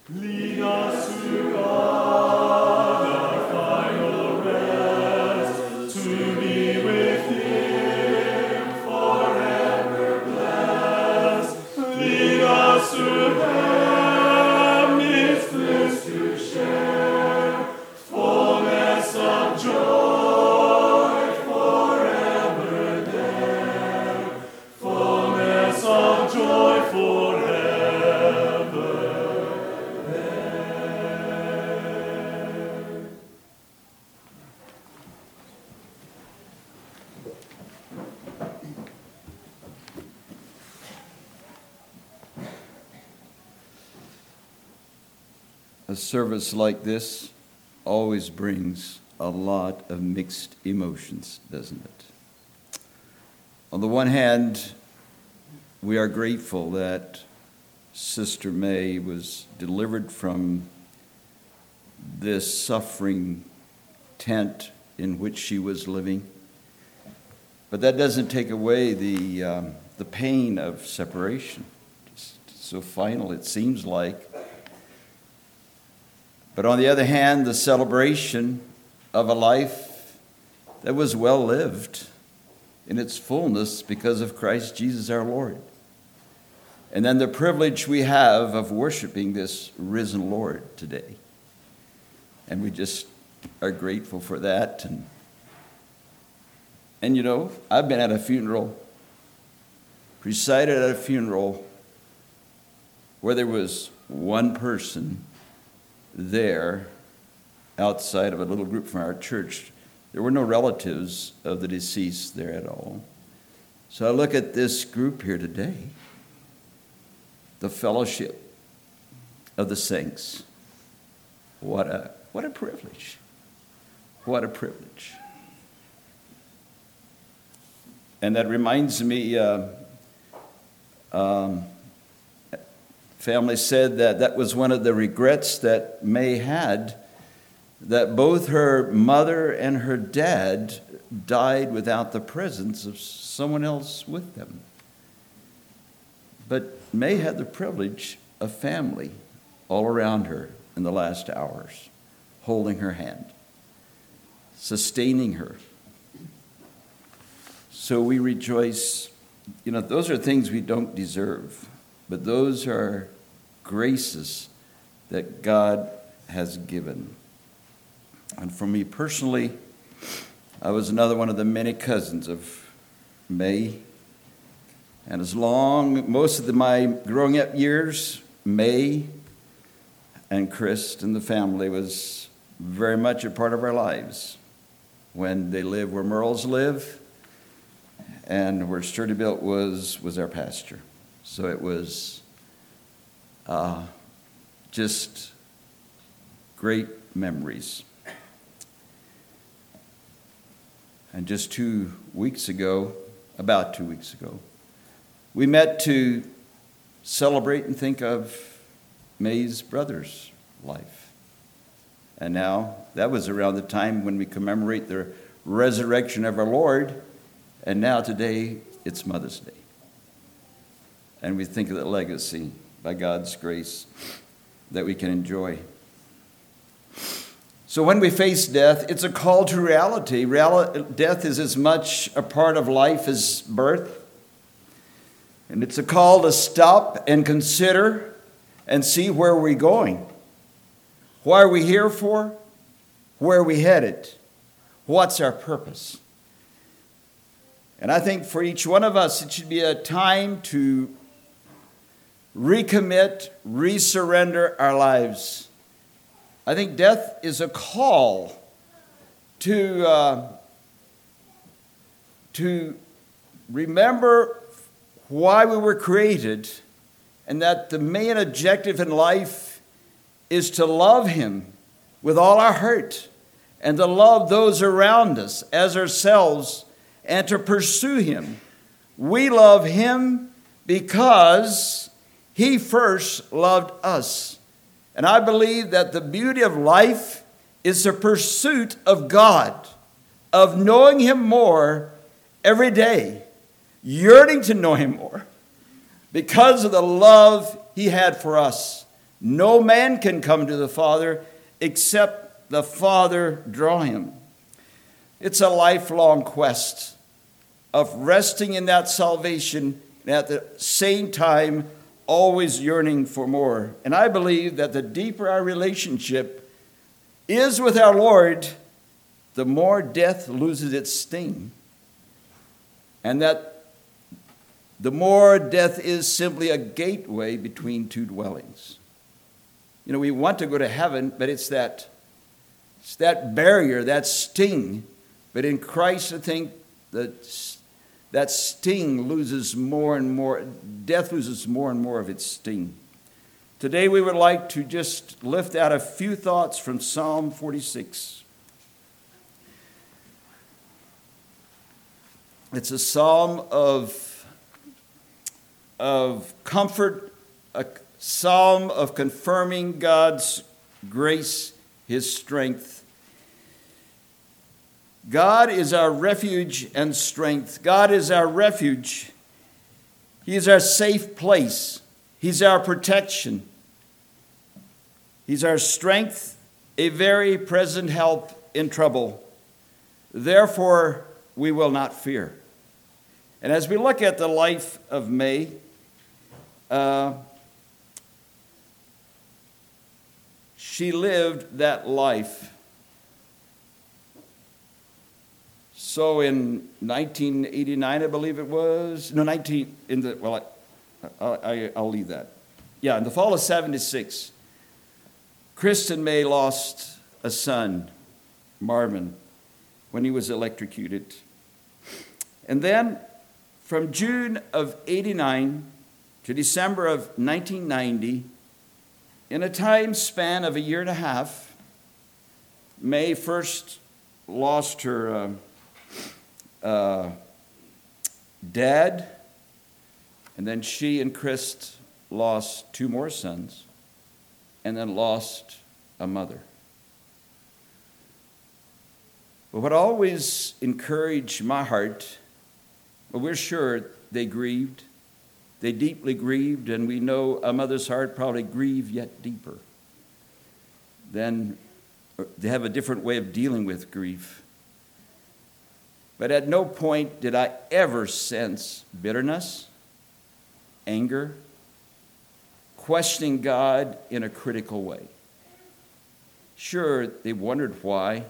Lead us to God, our final rest, to be with Him forever blessed. Lead us to Him, His bliss to share, fullness of joy forever there, fullness of joy forever. A service like this always brings a lot of mixed emotions, doesn't it? On the one hand, we are grateful that Sister May was delivered from this suffering tent in which she was living. But that doesn't take away the pain of separation. It's so final, it seems like. But on the other hand, the celebration of a life that was well lived in its fullness because of Christ Jesus our Lord. And then the privilege we have of worshiping this risen Lord today. And we just are grateful for that. And you know, I've been at a funeral, presided at a funeral where there was one person there outside of a little group from our church. There were no relatives of the deceased there at all. So I look at this group here today, the fellowship of the saints. What a privilege. What a privilege. And that reminds me, family said that was one of the regrets that May had, that both her mother and her dad died without the presence of someone else with them. But May had the privilege of family all around her in the last hours, holding her hand, sustaining her. So we rejoice. You know, those are things we don't deserve. But those are graces that God has given. And for me personally, I was another one of the many cousins of May. And most of my growing up years, May and Chris and the family was very much a part of our lives. When they lived where Merles live and where Sturdy Built was our pasture. So it was just great memories. And just about 2 weeks ago, we met to celebrate and think of May's brother's life. And now, that was around the time when we commemorate the resurrection of our Lord. And now today, it's Mother's Day. And we think of the legacy, by God's grace, that we can enjoy. So when we face death, it's a call to reality. Death is as much a part of life as birth. And it's a call to stop and consider and see where we're going. Why are we here for? Where are we headed? What's our purpose? And I think for each one of us, it should be a time to recommit, resurrender our lives. I think death is a call to remember why we were created, and that the main objective in life is to love Him with all our heart and to love those around us as ourselves and to pursue Him. We love Him because He first loved us. And I believe that the beauty of life is the pursuit of God, of knowing Him more every day, yearning to know Him more because of the love He had for us No man can come to the Father except the Father draw him. It's a lifelong quest of resting in that salvation and at the same time always yearning for more. And I believe that the deeper our relationship is with our Lord, the more death loses its sting. And that the more death is simply a gateway between two dwellings. You know, we want to go to heaven, but it's that barrier, that sting. But in Christ, I think that sting loses more and more, death loses more and more of its sting. Today we would like to just lift out a few thoughts from Psalm 46. It's a psalm of comfort, a psalm of confirming God's grace, his strength. God is our refuge and strength. God is our refuge. He is our safe place. He's our protection. He's our strength, a very present help in trouble. Therefore, we will not fear. And as we look at the life of May, she lived that life. So in 1989, I believe it was, I'll leave that. Yeah, in the fall of 76, Kristen May lost a son, Marvin, when he was electrocuted. And then from June of 89 to December of 1990, in a time span of a year and a half, May first lost her dad, and then she and Chris lost two more sons, and then lost a mother. But what always encouraged my heart, well, we're sure they grieved. They deeply grieved, and we know a mother's heart probably grieved yet deeper. Then they have a different way of dealing with grief. But at no point did I ever sense bitterness, anger, questioning God in a critical way. Sure, they wondered why,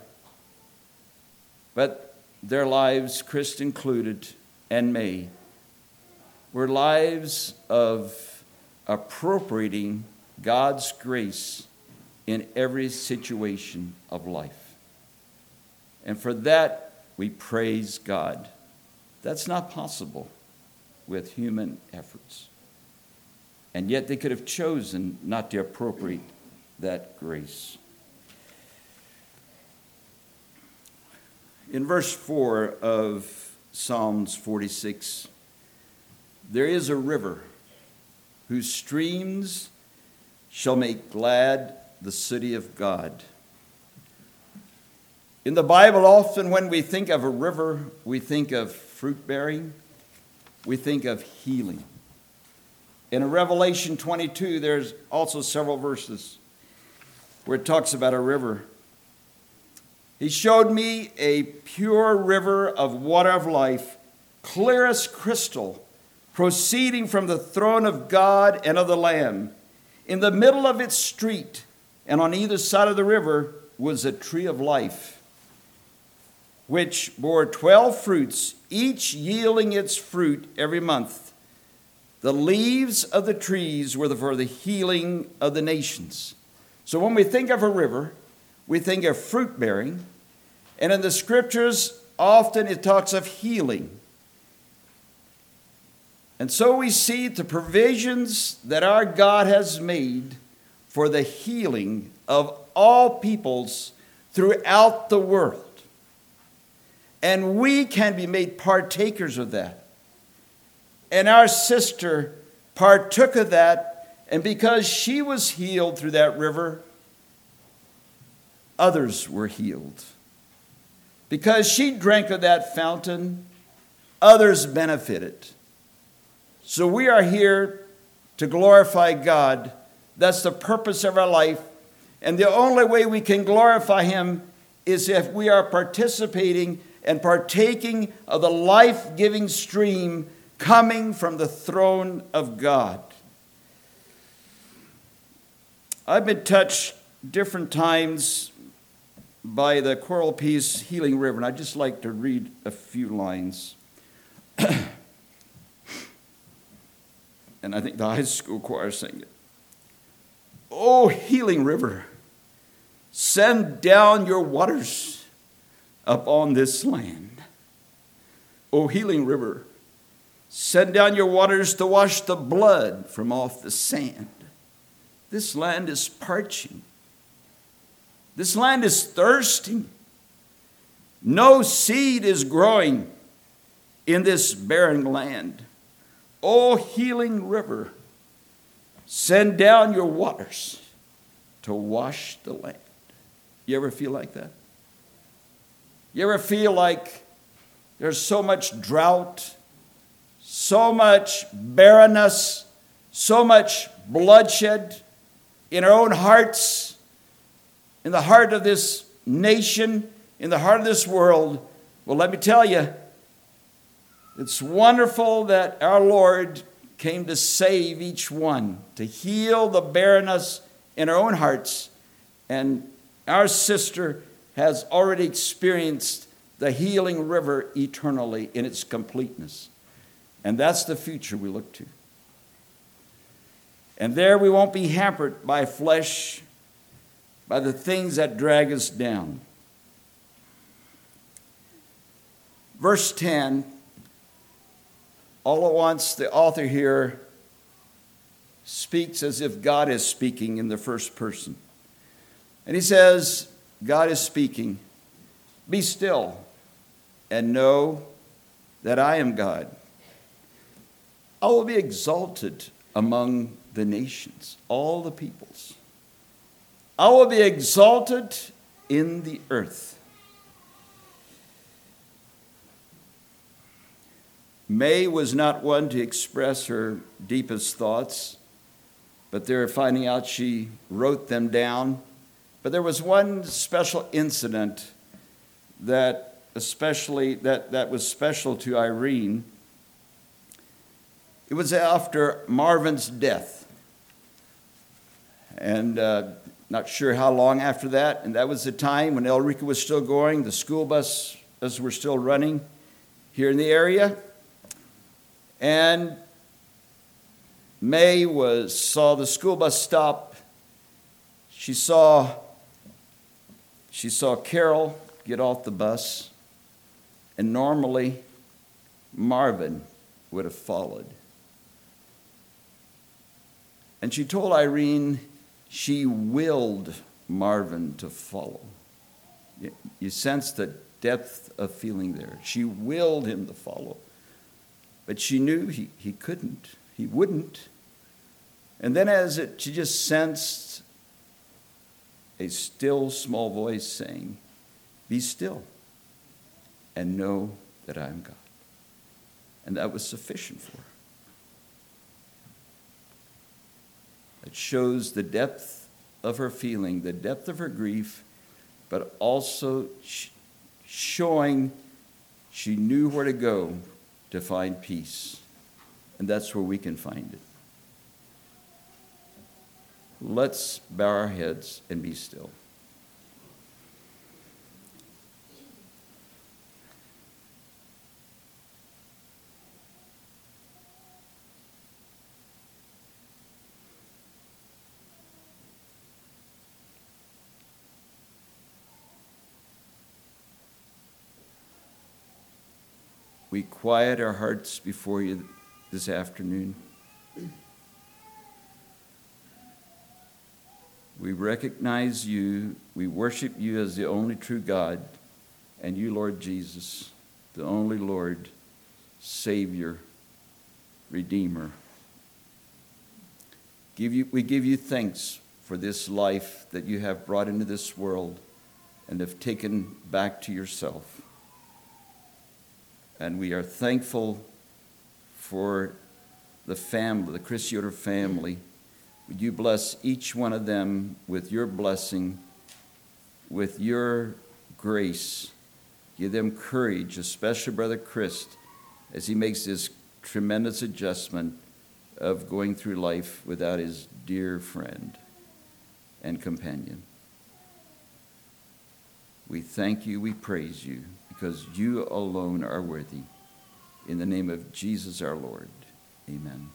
but their lives, Chris included, and May, were lives of appropriating God's grace in every situation of life. And for that, we praise God. That's not possible with human efforts. And yet they could have chosen not to appropriate that grace. In verse 4 of Psalms 46, there is a river whose streams shall make glad the city of God. In the Bible, often when we think of a river, we think of fruit bearing, we think of healing. In Revelation 22, there's also several verses where it talks about a river. He showed me a pure river of water of life, clear as crystal, proceeding from the throne of God and of the Lamb. In the middle of its street and on either side of the river was a tree of life, which bore 12 fruits, each yielding its fruit every month. The leaves of the trees were for the healing of the nations. So when we think of a river, we think of fruit bearing. And in the scriptures, often it talks of healing. And so we see the provisions that our God has made for the healing of all peoples throughout the world. And we can be made partakers of that. And our sister partook of that, and because she was healed through that river, others were healed. Because she drank of that fountain, others benefited. So we are here to glorify God That's the purpose of our life. And the only way we can glorify him is if we are participating and partaking of the life-giving stream coming from the throne of God. I've been touched different times by the Choral piece, Healing River, and I'd just like to read a few lines. And I think the high school choir sang it. Oh, healing river, send down your waters upon this land. Oh, healing river, send down your waters to wash the blood from off the sand. This land is parching. This land is thirsting. No seed is growing in this barren land. Oh, healing river, send down your waters to wash the land. You ever feel like that? You ever feel like there's so much drought, so much barrenness, so much bloodshed in our own hearts, in the heart of this nation, in the heart of this world? Well, let me tell you, it's wonderful that our Lord came to save each one, to heal the barrenness in our own hearts. And our sister has already experienced the healing river eternally in its completeness. And that's the future we look to. And there we won't be hampered by flesh, by the things that drag us down. Verse 10, all at once the author here speaks as if God is speaking in the first person. And he says, God is speaking, be still and know that I am God. I will be exalted among the nations, all the peoples. I will be exalted in the earth. May was not one to express her deepest thoughts, but they're finding out she wrote them down. But there was one special incident that was special to Irene. It was after Marvin's death. And not sure how long after that. And that was the time when Elrica was still going. The school buses were still running here in the area. And May saw the school bus stop. She saw Carol get off the bus. And normally, Marvin would have followed. And she told Irene she willed Marvin to follow. You sense the depth of feeling there. She willed him to follow. But she knew he couldn't. He wouldn't. And then she just sensed a still small voice saying, be still and know that I am God. And that was sufficient for her. It shows the depth of her feeling, the depth of her grief, but also showing she knew where to go to find peace. And that's where we can find it. Let's bow our heads and be still. We quiet our hearts before you this afternoon. We recognize you. We worship you as the only true God, and you, Lord Jesus, the only Lord, Savior, Redeemer. We give you thanks for this life that you have brought into this world and have taken back to yourself. And we are thankful for the family, the Chris Yoder family, Would you bless each one of them with your blessing, with your grace. Give them courage, especially Brother Chris, as he makes this tremendous adjustment of going through life without his dear friend and companion. We thank you, we praise you, because you alone are worthy. In the name of Jesus our Lord, amen.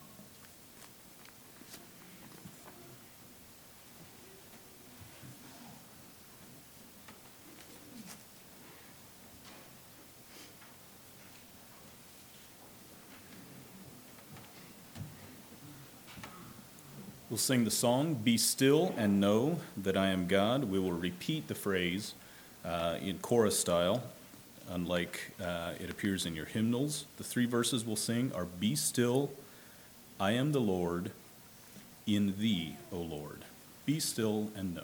We'll sing the song, Be Still and Know That I Am God. We will repeat the phrase in chorus style, unlike it appears in your hymnals. The three verses we'll sing are, Be still, I am the Lord, in thee, O Lord. Be still and know.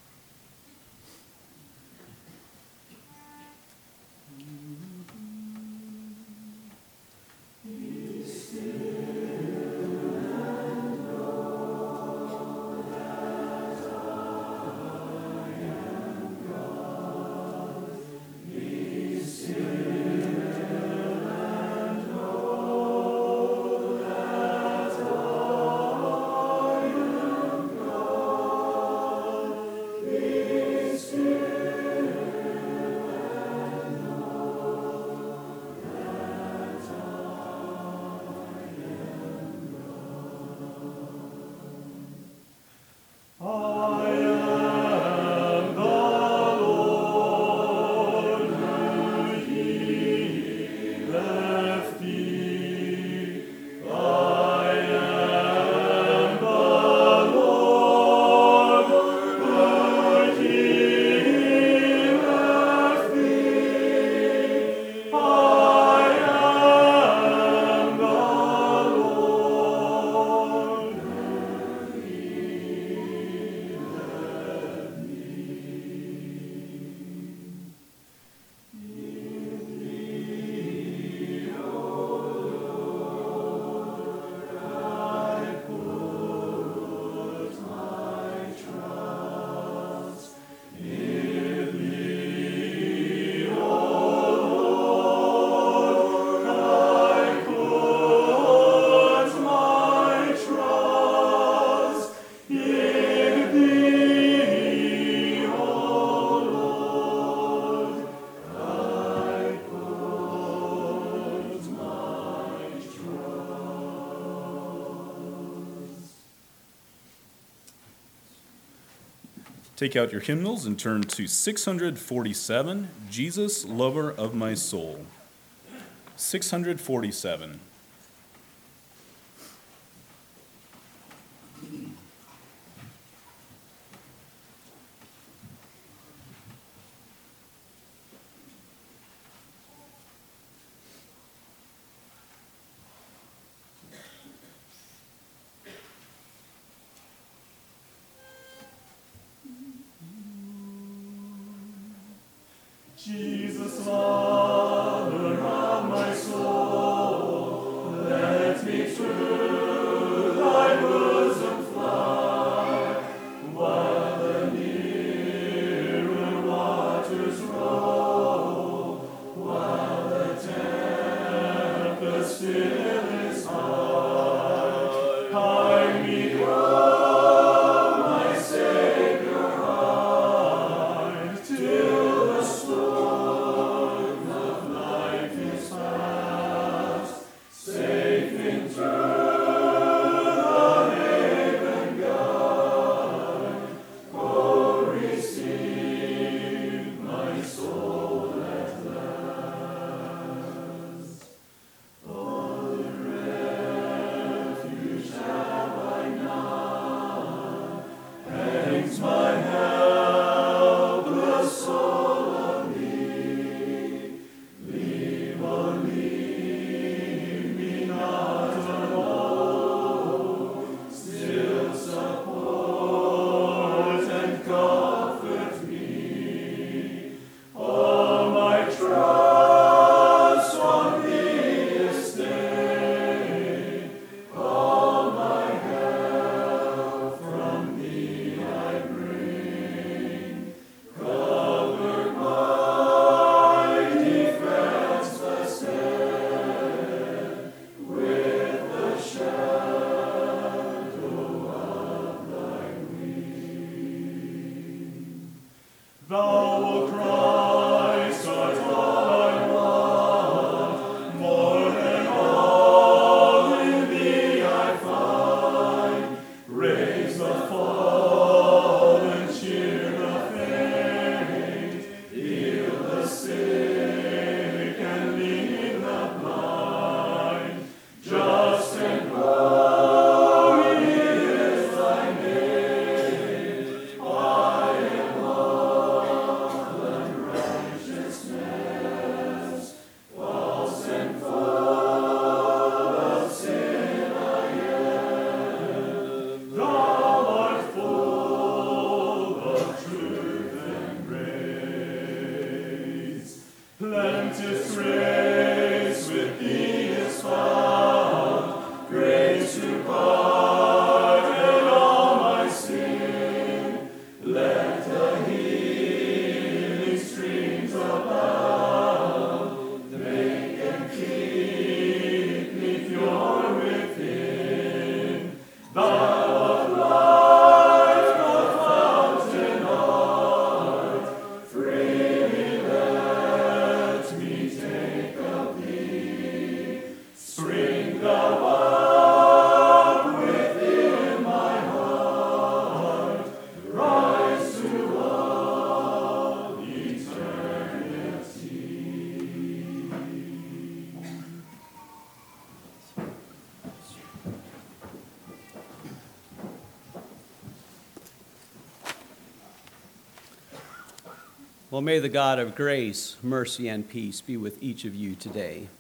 Take out your hymnals and turn to 647, Jesus, Lover of My Soul. 647. Jesus, lover of my soul, let me to thy bosom fly, while the nearer waters roll, while the tempest still is high. Hide me from my Savior hide, till the storm Thou, O Christ, art all I want, more than all in thee I find. Raise the fallen, cheer the faint, heal the sick, and lead the blind. Just and glory is thy name. I am love and righteousness, false and full of sin I am. Thou art full of truth and grace. Plenteous grace with thee is found, grace to pardon all my sin. Let the healing streams abound, make and keep me pure within. Thou of life, the fountain art, freely let me take of thee. Spring thou up within my heart, rise to all eternity. Well, may the God of grace, mercy, and peace be with each of you today.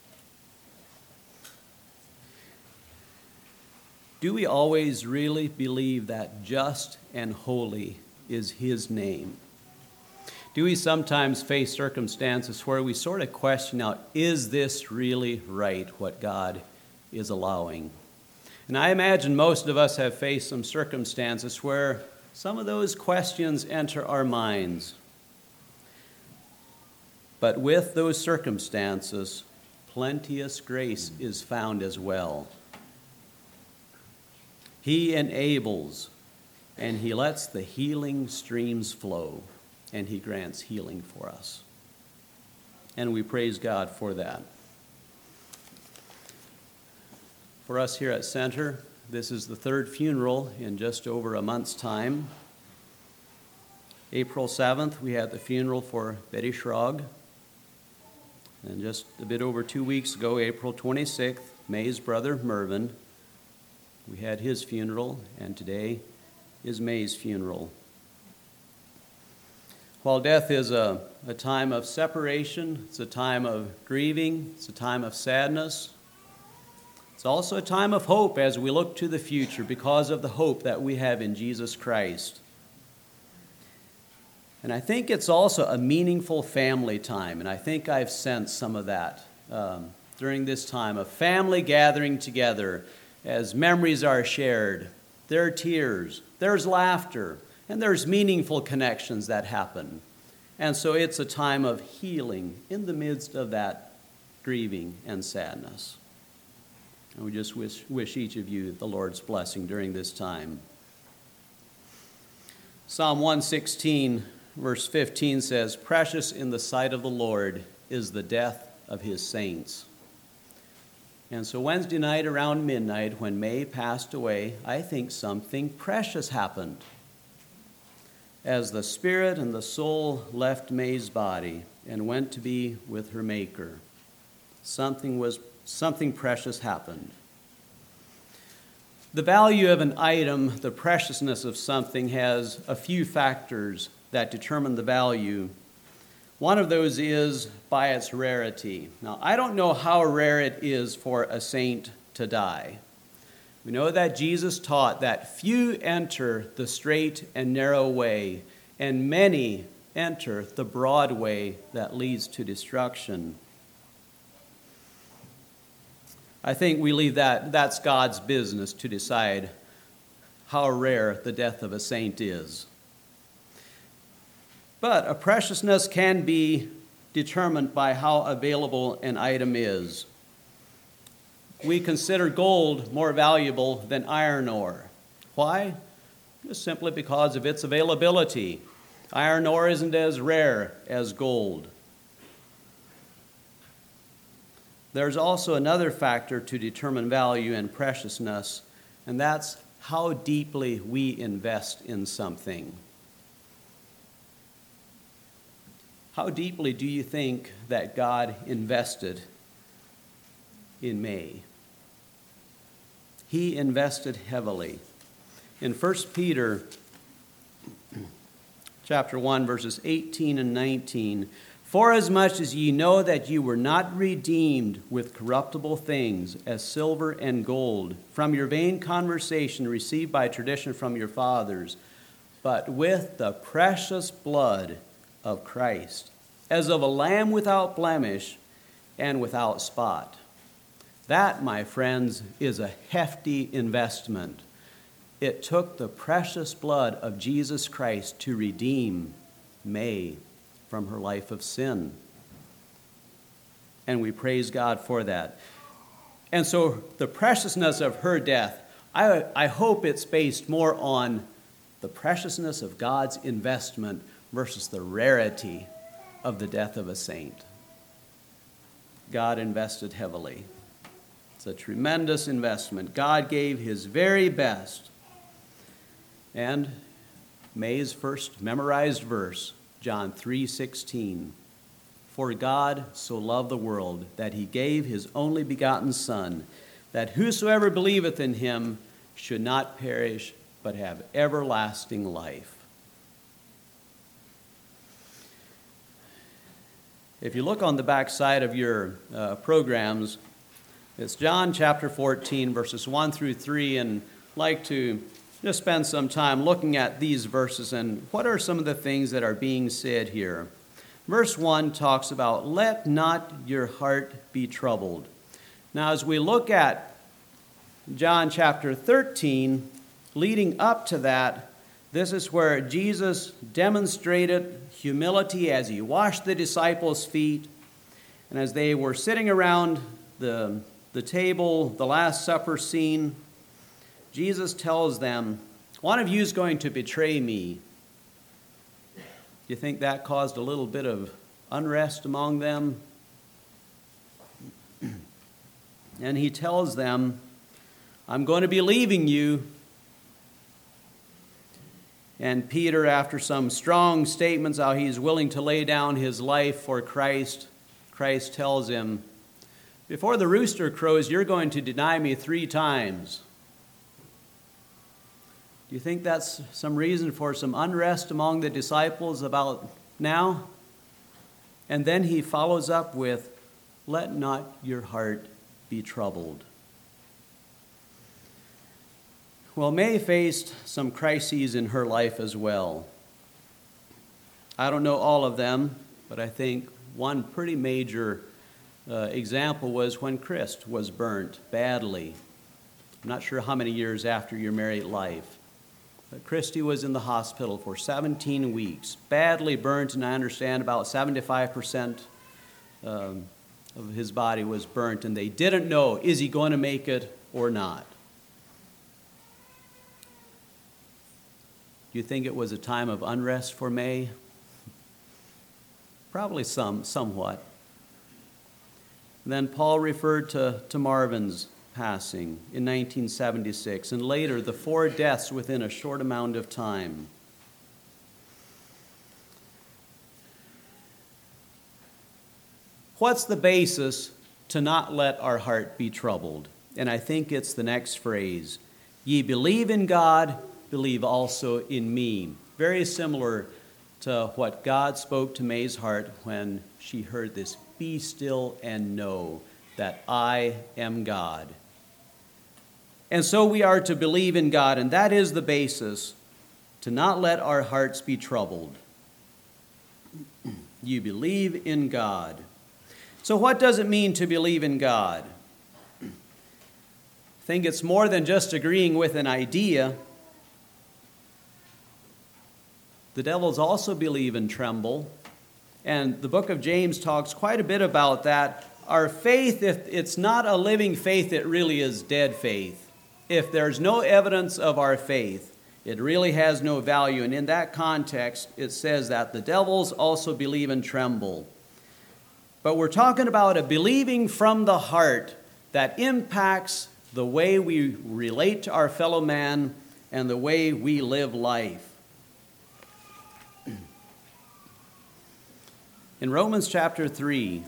Do we always really believe that just and holy is His name? Do we sometimes face circumstances where we sort of question out, is this really right, what God is allowing? And I imagine most of us have faced some circumstances where some of those questions enter our minds. But with those circumstances, plenteous grace is found as well. He enables, and He lets the healing streams flow, and He grants healing for us. And we praise God for that. For us here at Center, this is the third funeral in just over a month's time. April 7th, we had the funeral for Betty Schrog. And just a bit over 2 weeks ago, April 26th, May's brother Mervyn, we had his funeral, and today is May's funeral. While death is a time of separation, it's a time of grieving, it's a time of sadness, it's also a time of hope as we look to the future because of the hope that we have in Jesus Christ. And I think it's also a meaningful family time, and I think I've sensed some of that during this time of family gathering together as memories are shared. There are tears, there's laughter, and there's meaningful connections that happen. And so it's a time of healing in the midst of that grieving and sadness. And we just wish each of you the Lord's blessing during this time. Psalm 116, verse 15 says, "Precious in the sight of the Lord is the death of His saints." And so Wednesday night around midnight, when May passed away, I think something precious happened. As the spirit and the soul left May's body and went to be with her Maker, something precious happened. The value of an item, the preciousness of something, has a few factors that determine the value. One of those is by its rarity. Now, I don't know how rare it is for a saint to die. We know that Jesus taught that few enter the straight and narrow way, and many enter the broad way that leads to destruction. I think we leave that's God's business to decide how rare the death of a saint is. But a preciousness can be determined by how available an item is. We consider gold more valuable than iron ore. Why? Just simply because of its availability. Iron ore isn't as rare as gold. There's also another factor to determine value and preciousness, and that's how deeply we invest in something. How deeply do you think that God invested in May? He invested heavily. In 1 Peter chapter 1, verses 18 and 19, "Forasmuch as ye know that you were not redeemed with corruptible things, as silver and gold, from your vain conversation received by tradition from your fathers, but with the precious blood of Christ, as of a lamb without blemish and without spot." That, my friends, is a hefty investment. It took the precious blood of Jesus Christ to redeem May from her life of sin. And we praise God for that. And so the preciousness of her death, I hope it's based more on the preciousness of God's investment versus the rarity of the death of a saint. God invested heavily. It's a tremendous investment. God gave his very best. And May's first memorized verse, John 3:16, "For God so loved the world that he gave his only begotten Son, that whosoever believeth in him should not perish, but have everlasting life." If you look on the back side of your programs, it's John chapter 14, verses 1 through 3, and I'd like to just spend some time looking at these verses and what are some of the things that are being said here. Verse 1 talks about, "Let not your heart be troubled." Now, as we look at John chapter 13, leading up to that, this is where Jesus demonstrated humility as he washed the disciples' feet. And as they were sitting around the table, the Last Supper scene, Jesus tells them, "One of you is going to betray me." Do you think that caused a little bit of unrest among them? And he tells them, "I'm going to be leaving you." And Peter, after some strong statements how he's willing to lay down his life for Christ, Christ tells him, "Before the rooster crows, you're going to deny me 3 times. Do you think that's some reason for some unrest among the disciples about now? And then he follows up with, "Let not your heart be troubled." Well, May faced some crises in her life as well. I don't know all of them, but I think one pretty major example was when Chris was burnt badly. I'm not sure how many years after your married life. But Christy was in the hospital for 17 weeks, badly burnt, and I understand about 75% of his body was burnt, and they didn't know, is he going to make it or not? Do you think it was a time of unrest for May? Probably somewhat. And then Paul referred to Marvin's passing in 1976, and later the 4 deaths within a short amount of time. What's the basis to not let our heart be troubled? And I think it's the next phrase, "Ye believe in God, believe also in me." Very similar to what God spoke to May's heart when she heard this, "Be still and know that I am God." And so we are to believe in God, and that is the basis to not let our hearts be troubled. You believe in God. So what does it mean to believe in God? I think it's more than just agreeing with an idea. The devils also believe and tremble, and the book of James talks quite a bit about that. Our faith, if it's not a living faith, it really is dead faith. If there's no evidence of our faith, It really has no value. And in that context, it says that the devils also believe and tremble. But we're talking about a believing from the heart that impacts the way we relate to our fellow man and the way we live life. In Romans chapter 3,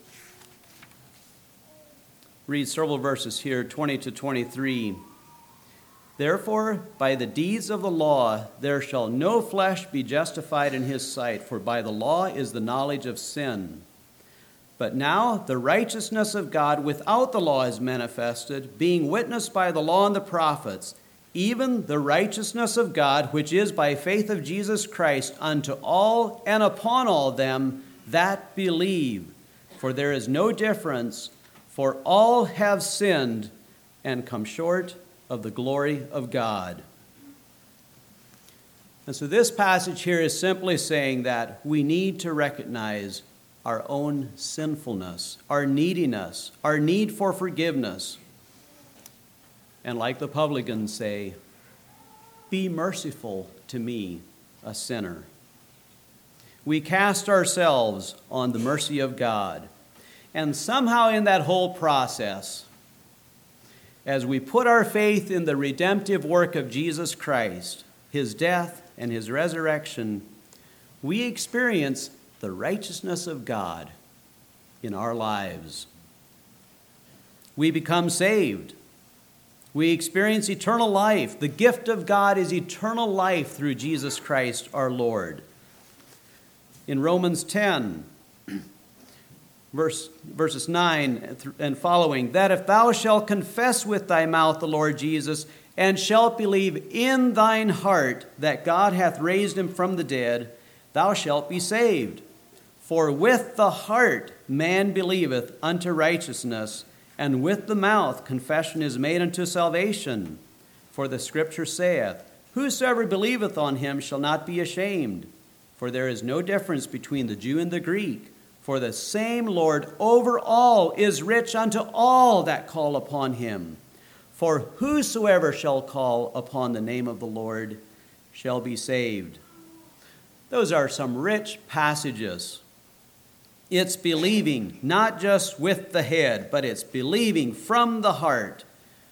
read several verses here, 20 to 23. Therefore, by the deeds of the law, there shall no flesh be justified in his sight, for by the law is the knowledge of sin. But now the righteousness of God without the law is manifested, being witnessed by the law and the prophets, even the righteousness of God, which is by faith of Jesus Christ, unto all and upon all them that believe. For there is no difference, for all have sinned and come short of the glory of God. And so this passage here is simply saying that we need to recognize our own sinfulness, our neediness, our need for forgiveness. And like the publicans say, be merciful to me, a sinner. We cast ourselves on the mercy of God. And somehow in that whole process, as we put our faith in the redemptive work of Jesus Christ, his death and his resurrection, we experience the righteousness of God in our lives. We become saved. We experience eternal life. The gift of God is eternal life through Jesus Christ our Lord. In Romans 10, verses 9 and following, that if thou shalt confess with thy mouth the Lord Jesus, and shalt believe in thine heart that God hath raised him from the dead, thou shalt be saved. For with the heart man believeth unto righteousness, and with the mouth confession is made unto salvation. For the Scripture saith, whosoever believeth on him shall not be ashamed. For there is no difference between the Jew and the Greek. For the same Lord over all is rich unto all that call upon him. For whosoever shall call upon the name of the Lord shall be saved. Those are some rich passages. It's believing, not just with the head, but it's believing from the heart.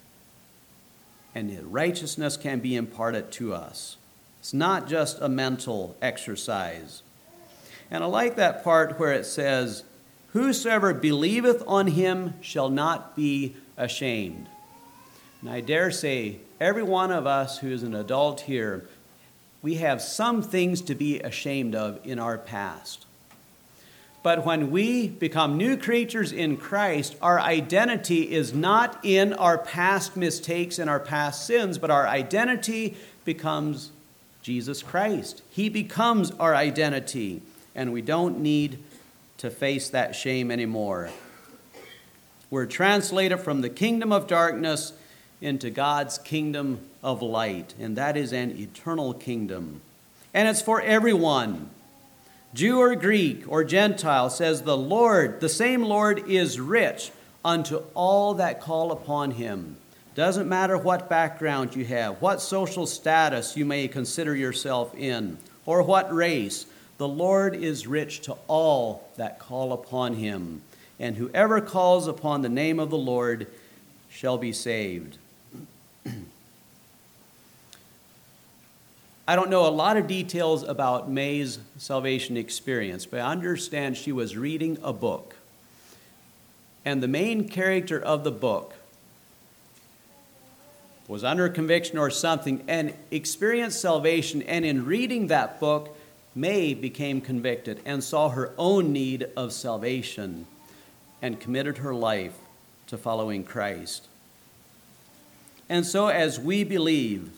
And righteousness can be imparted to us. It's not just a mental exercise. And I like that part where it says, whosoever believeth on him shall not be ashamed. And I dare say, every one of us who is an adult here, we have some things to be ashamed of in our past. But when we become new creatures in Christ, our identity is not in our past mistakes and our past sins, but our identity becomes Jesus Christ. He becomes our identity, and we don't need to face that shame anymore. We're translated from the kingdom of darkness into God's kingdom of light, and that is an eternal kingdom. And it's for everyone. Jew or Greek or Gentile, says the Lord, the same Lord is rich unto all that call upon him. Doesn't matter what background you have, what social status you may consider yourself in, or what race. The Lord is rich to all that call upon him. And whoever calls upon the name of the Lord shall be saved. I don't know a lot of details about May's salvation experience, but I understand she was reading a book. And the main character of the book was under conviction or something and experienced salvation. And in reading that book, May became convicted and saw her own need of salvation and committed her life to following Christ. And so as we believe,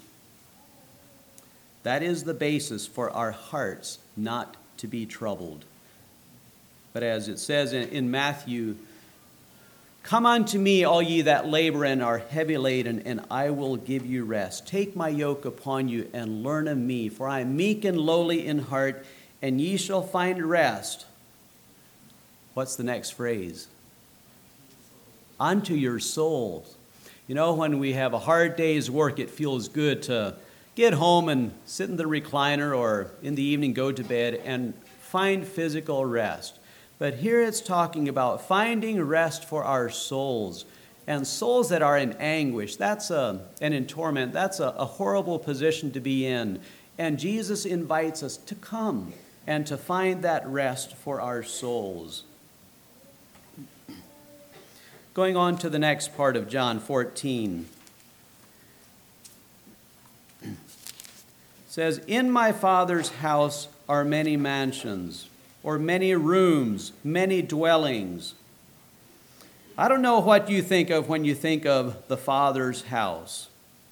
that is the basis for our hearts not to be troubled. But as it says in Matthew, come unto me, all ye that labor and are heavy laden, and I will give you rest. Take my yoke upon you and learn of me, for I am meek and lowly in heart, and ye shall find rest. What's the next phrase? Unto your souls. You know, when we have a hard day's work, it feels good to get home and sit in the recliner or in the evening go to bed and find physical rest. But here it's talking about finding rest for our souls. And souls that are in anguish, and in torment, that's a horrible position to be in. And Jesus invites us to come and to find that rest for our souls. Going on to the next part of John 14. It says, "In my Father's house are many mansions," or many rooms, many dwellings. I don't know what you think of when you think of the Father's house.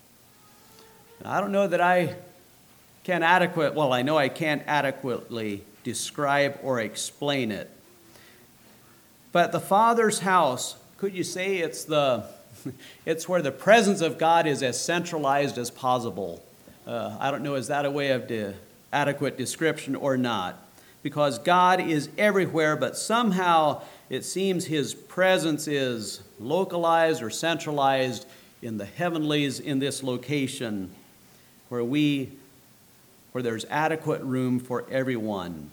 I don't know that I know I can't adequately describe or explain it. But the Father's house, could you say it's where the presence of God is as centralized as possible? I don't know, is that a way of adequate description or not? Because God is everywhere, but somehow it seems his presence is localized or centralized in the heavenlies in this location where there's adequate room for everyone.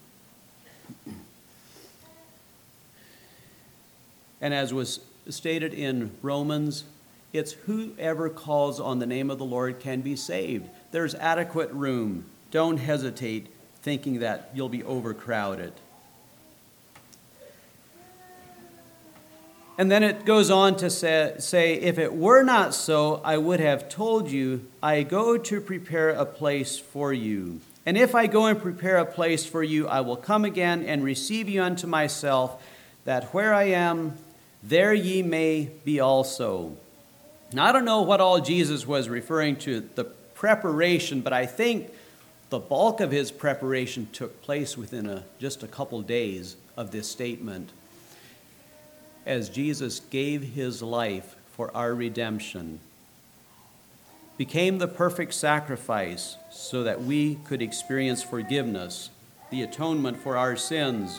And as was stated in Romans, it's whoever calls on the name of the Lord can be saved. There's adequate room. Don't hesitate thinking that you'll be overcrowded. And then it goes on to say, "If it were not so, I would have told you, I go to prepare a place for you. And if I go and prepare a place for you, I will come again and receive you unto myself, that where I am, there ye may be also." Now, I don't know what all Jesus was referring to, the preparation, but I think the bulk of his preparation took place within just a couple days of this statement, as Jesus gave his life for our redemption, became the perfect sacrifice so that we could experience forgiveness, the atonement for our sins.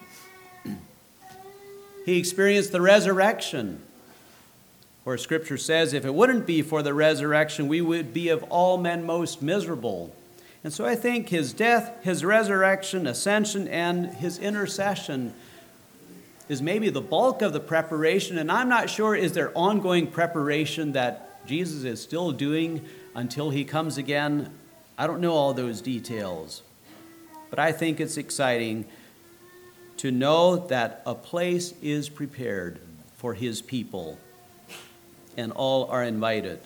He experienced the resurrection, where Scripture says if it wouldn't be for the resurrection, we would be of all men most miserable. And so I think his death, his resurrection, ascension, and his intercession is maybe the bulk of the preparation. And I'm not sure, is there ongoing preparation that Jesus is still doing until he comes again? I don't know all those details. But I think it's exciting to know that a place is prepared for his people, and all are invited.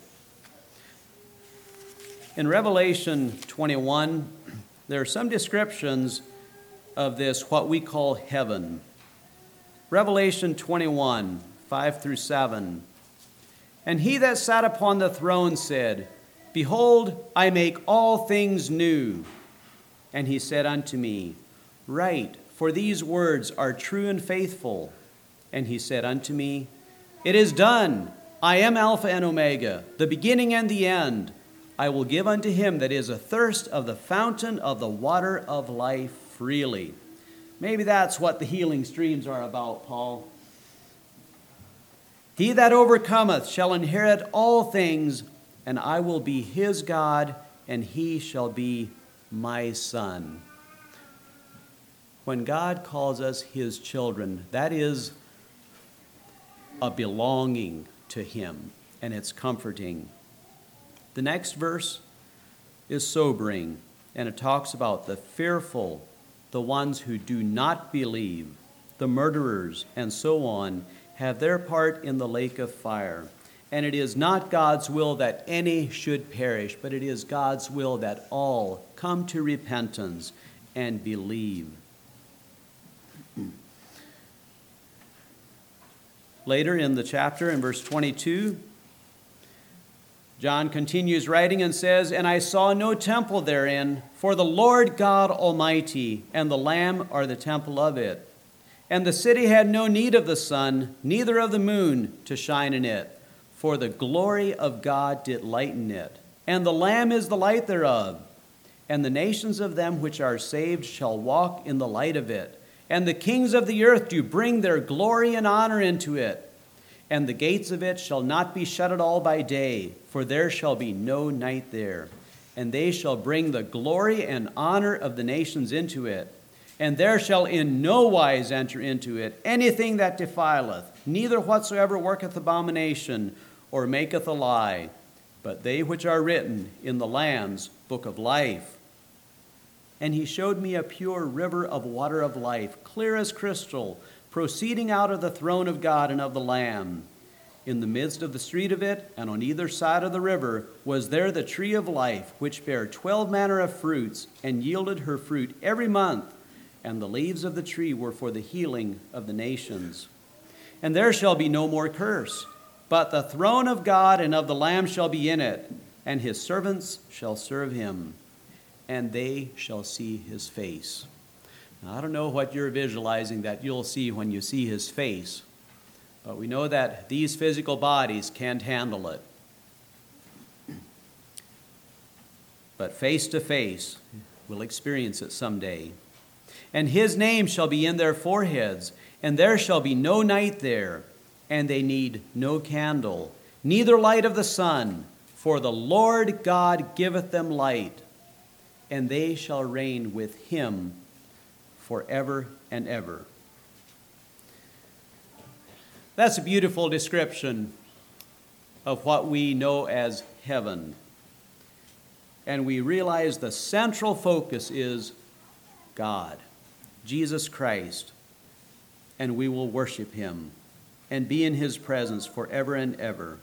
In Revelation 21, there are some descriptions of this, what we call heaven. Revelation 21, 5 through 7. "And he that sat upon the throne said, Behold, I make all things new. And he said unto me, Write, for these words are true and faithful. And he said unto me, It is done. I am Alpha and Omega, the beginning and the end. I will give unto him that is athirst of the fountain of the water of life freely." Maybe that's what the healing streams are about, Paul. "He that overcometh shall inherit all things, and I will be his God, and he shall be my son." When God calls us his children, that is a belonging to him, and it's comforting. The next verse is sobering, and it talks about the fearful, the ones who do not believe, the murderers, and so on, have their part in the lake of fire. And it is not God's will that any should perish, but it is God's will that all come to repentance and believe. Later in the chapter, in verse 22, John continues writing and says, "And I saw no temple therein, for the Lord God Almighty and the Lamb are the temple of it. And the city had no need of the sun, neither of the moon to shine in it, for the glory of God did lighten it. And the Lamb is the light thereof. And the nations of them which are saved shall walk in the light of it. And the kings of the earth do bring their glory and honor into it. And the gates of it shall not be shut at all by day, for there shall be no night there. and they shall bring the glory and honor of the nations into it. And there shall in no wise enter into it anything that defileth, neither whatsoever worketh abomination, or maketh a lie, but they which are written in the Lamb's book of life. And he showed me a pure river of water of life, clear as crystal, proceeding out of the throne of God and of the Lamb. In the midst of the street of it, and on either side of the river, was there the tree of life, which bare 12 manner of fruits, and yielded her fruit every month. And the leaves of the tree were for the healing of the nations. And there shall be no more curse, but the throne of God and of the Lamb shall be in it, and his servants shall serve him, and they shall see his face. Now, I don't know what you're visualizing that you'll see when you see his face, but we know that these physical bodies can't handle it. But face to face, we'll experience it someday. And his name shall be in their foreheads, and there shall be no night there, and they need no candle, neither light of the sun, for the Lord God giveth them light, and they shall reign with him forever and ever. That's a beautiful description of what we know as heaven. And we realize the central focus is God, Jesus Christ, and we will worship him and be in his presence forever and ever.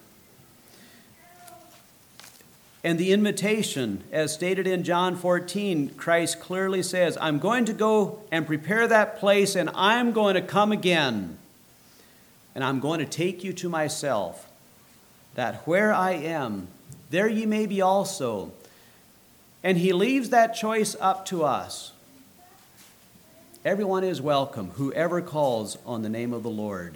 And the invitation, as stated in John 14, Christ clearly says, I'm going to go and prepare that place, and I'm going to come again. And I'm going to take you to myself, that where I am, there ye may be also. And he leaves that choice up to us. Everyone is welcome, whoever calls on the name of the Lord.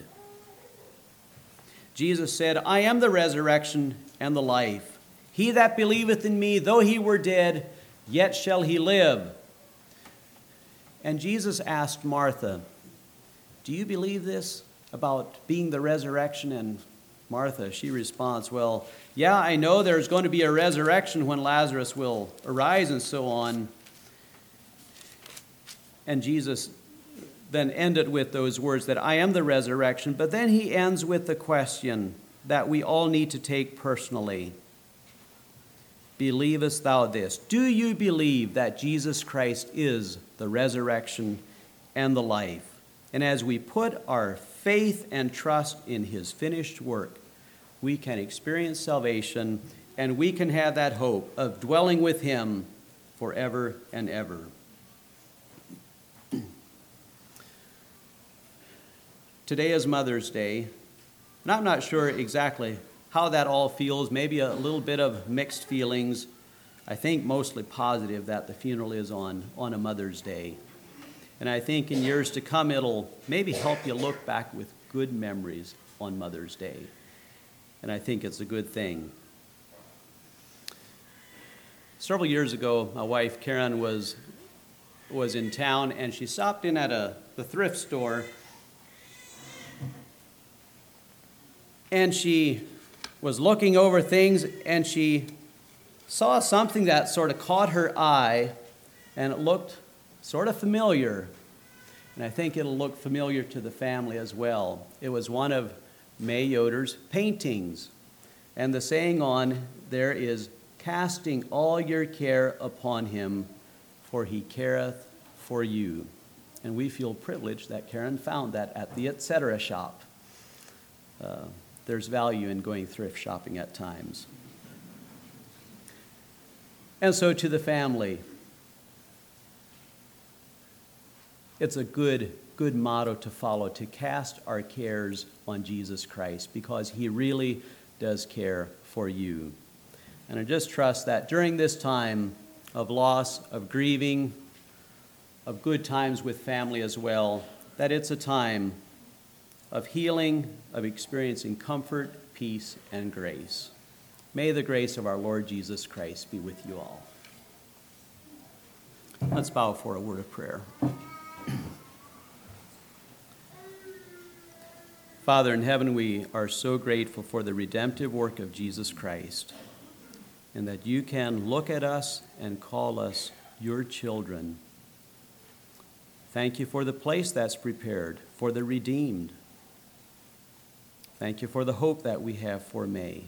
Jesus said, I am the resurrection and the life. He that believeth in me, though he were dead, yet shall he live. And Jesus asked Martha, do you believe this about being the resurrection? And Martha, she responds, well, yeah, I know there's going to be a resurrection when Lazarus will arise and so on. And Jesus then ended with those words that I am the resurrection, but then he ends with the question that we all need to take personally. Believest thou this? Do you believe that Jesus Christ is the resurrection and the life? And as we put our faith and trust in his finished work, we can experience salvation, and we can have that hope of dwelling with him forever and ever. Today is Mother's Day, and I'm not sure exactly how that all feels, maybe a little bit of mixed feelings. I think mostly positive that the funeral is on a Mother's Day. And I think in years to come, it'll maybe help you look back with good memories on Mother's Day. And I think it's a good thing. Several years ago, my wife Karen was in town, and she stopped in at the thrift store, and she was looking over things, and she saw something that sort of caught her eye, and it looked sort of familiar. And I think it'll look familiar to the family as well. It was one of May Yoder's paintings. And the saying on there is, casting all your care upon him, for he careth for you. And we feel privileged that Karen found that at the Etc. shop. There's value in going thrift shopping at times. And so to the family, it's a good motto to follow, to cast our cares on Jesus Christ, because he really does care for you. And I just trust that during this time of loss, of grieving, of good times with family as well, that it's a time of healing, of experiencing comfort, peace, and grace. May the grace of our Lord Jesus Christ be with you all. Let's bow for a word of prayer. Father in heaven, we are so grateful for the redemptive work of Jesus Christ. and that you can look at us and call us your children. Thank you for the place that's prepared for the redeemed. Thank you for the hope that we have for May.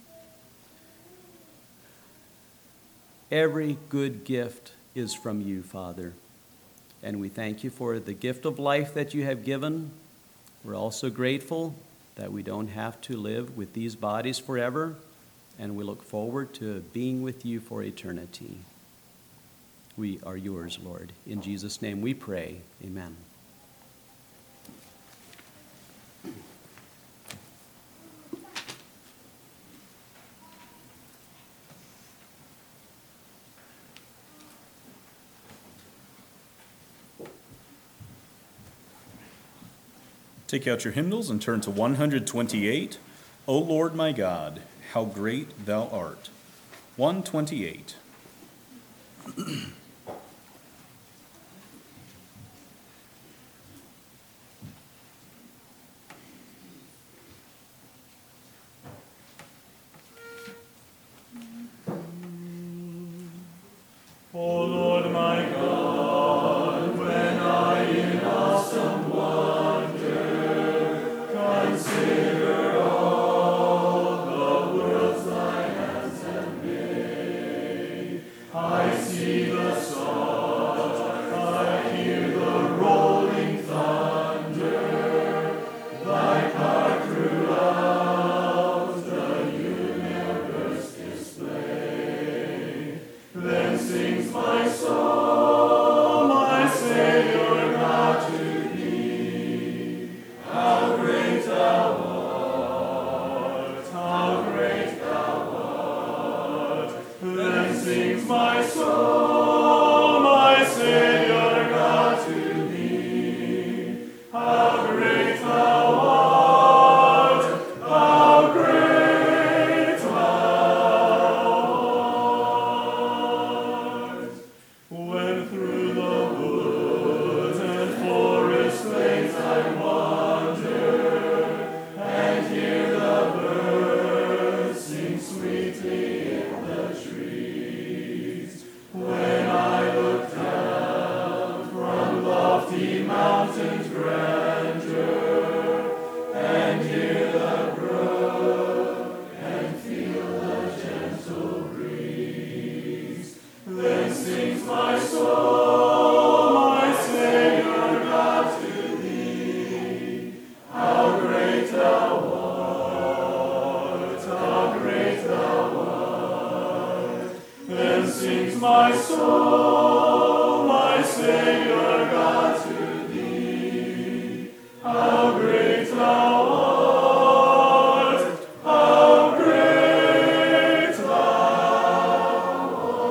Every good gift is from you, Father, and we thank you for the gift of life that you have given. We're also grateful that we don't have to live with these bodies forever, and we look forward to being with you for eternity. We are yours, Lord. In Jesus' name we pray. Amen. Take out your hymnals and turn to 128. O Lord my God, how great thou art. 128. O Lord my God, when I in awesome wonder consider all the worlds thy hands have made, I see the stars, I hear the rolling thunder, thy power throughout the universe display. Then sings my soul, my Savior God, to thee. How great thou art, how great thou art. Then sings my soul, my Savior God, to thee. How great thou art, how great thou art. When through the woods and forest lanes I wander, and hear the birds sing sweetly in the trees, when I look down from lofty mountains' grandeur, and hear the brook and feel the gentle breeze, then sings my soul, my Savior God, to thee. How great thou art, how great thou art. Then sings my soul, my Savior God, to thee. How great thou art, how great thou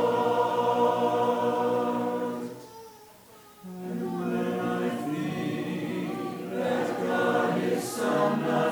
art. And when I think that God his Son not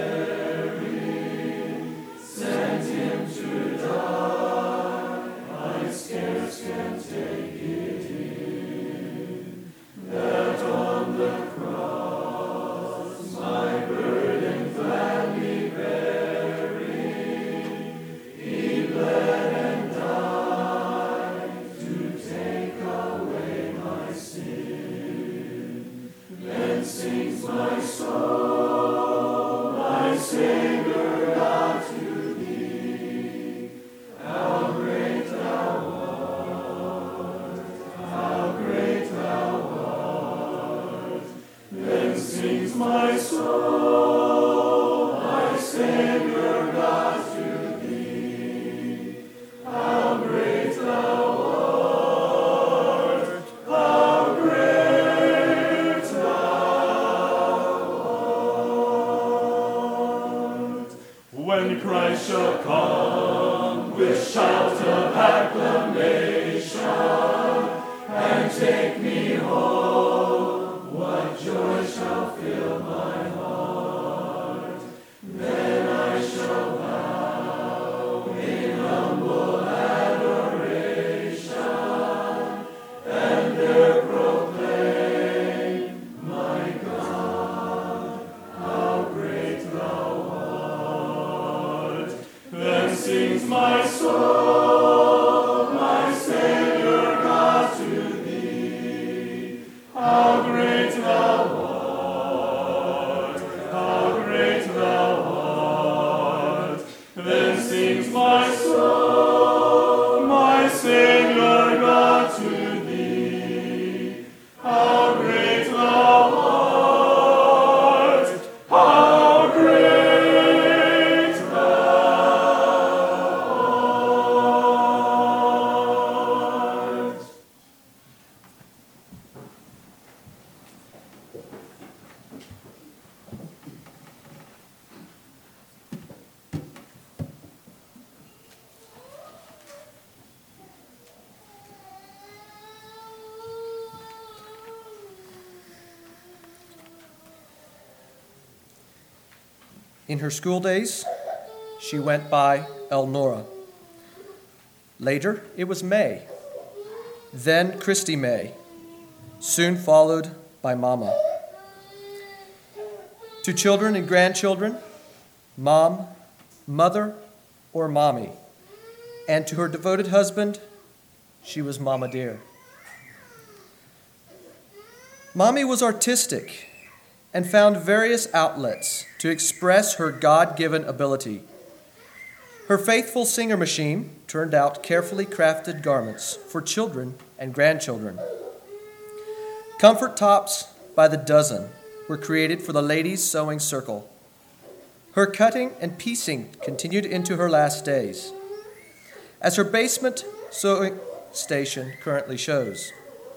sparing, sent him to die, I scarce can take it in, that on the cross my burden gladly bearing, he bled and died to take away my sin. Then sings my soul, my Savior God, to thee. How great thou art, how great thou art. Then sings my soul, my Savior God, to thee. How great thou art, how great thou art. When Christ shall come with shout of acclamation and take me home, what joy shall fill my heart. Then I shall bow in humble adoration and there proclaim, my God, how great thou art. Then sings my soul, How great thou art, how great thou art. Then sings my soul, my Savior God, to thee. How great thou art, how great thou art. In her school days, she went by Elnora. Later, it was May. Then Christy May, soon followed by Mama. To children and grandchildren, Mom, Mother, or Mommy. And to her devoted husband, she was Mama Dear. Mommy was artistic and found various outlets to express her God-given ability. Her faithful singer machine turned out carefully crafted garments for children and grandchildren. Comfort tops by the dozen were created for the ladies' sewing circle. Her cutting and piecing continued into her last days, as her basement sewing station currently shows.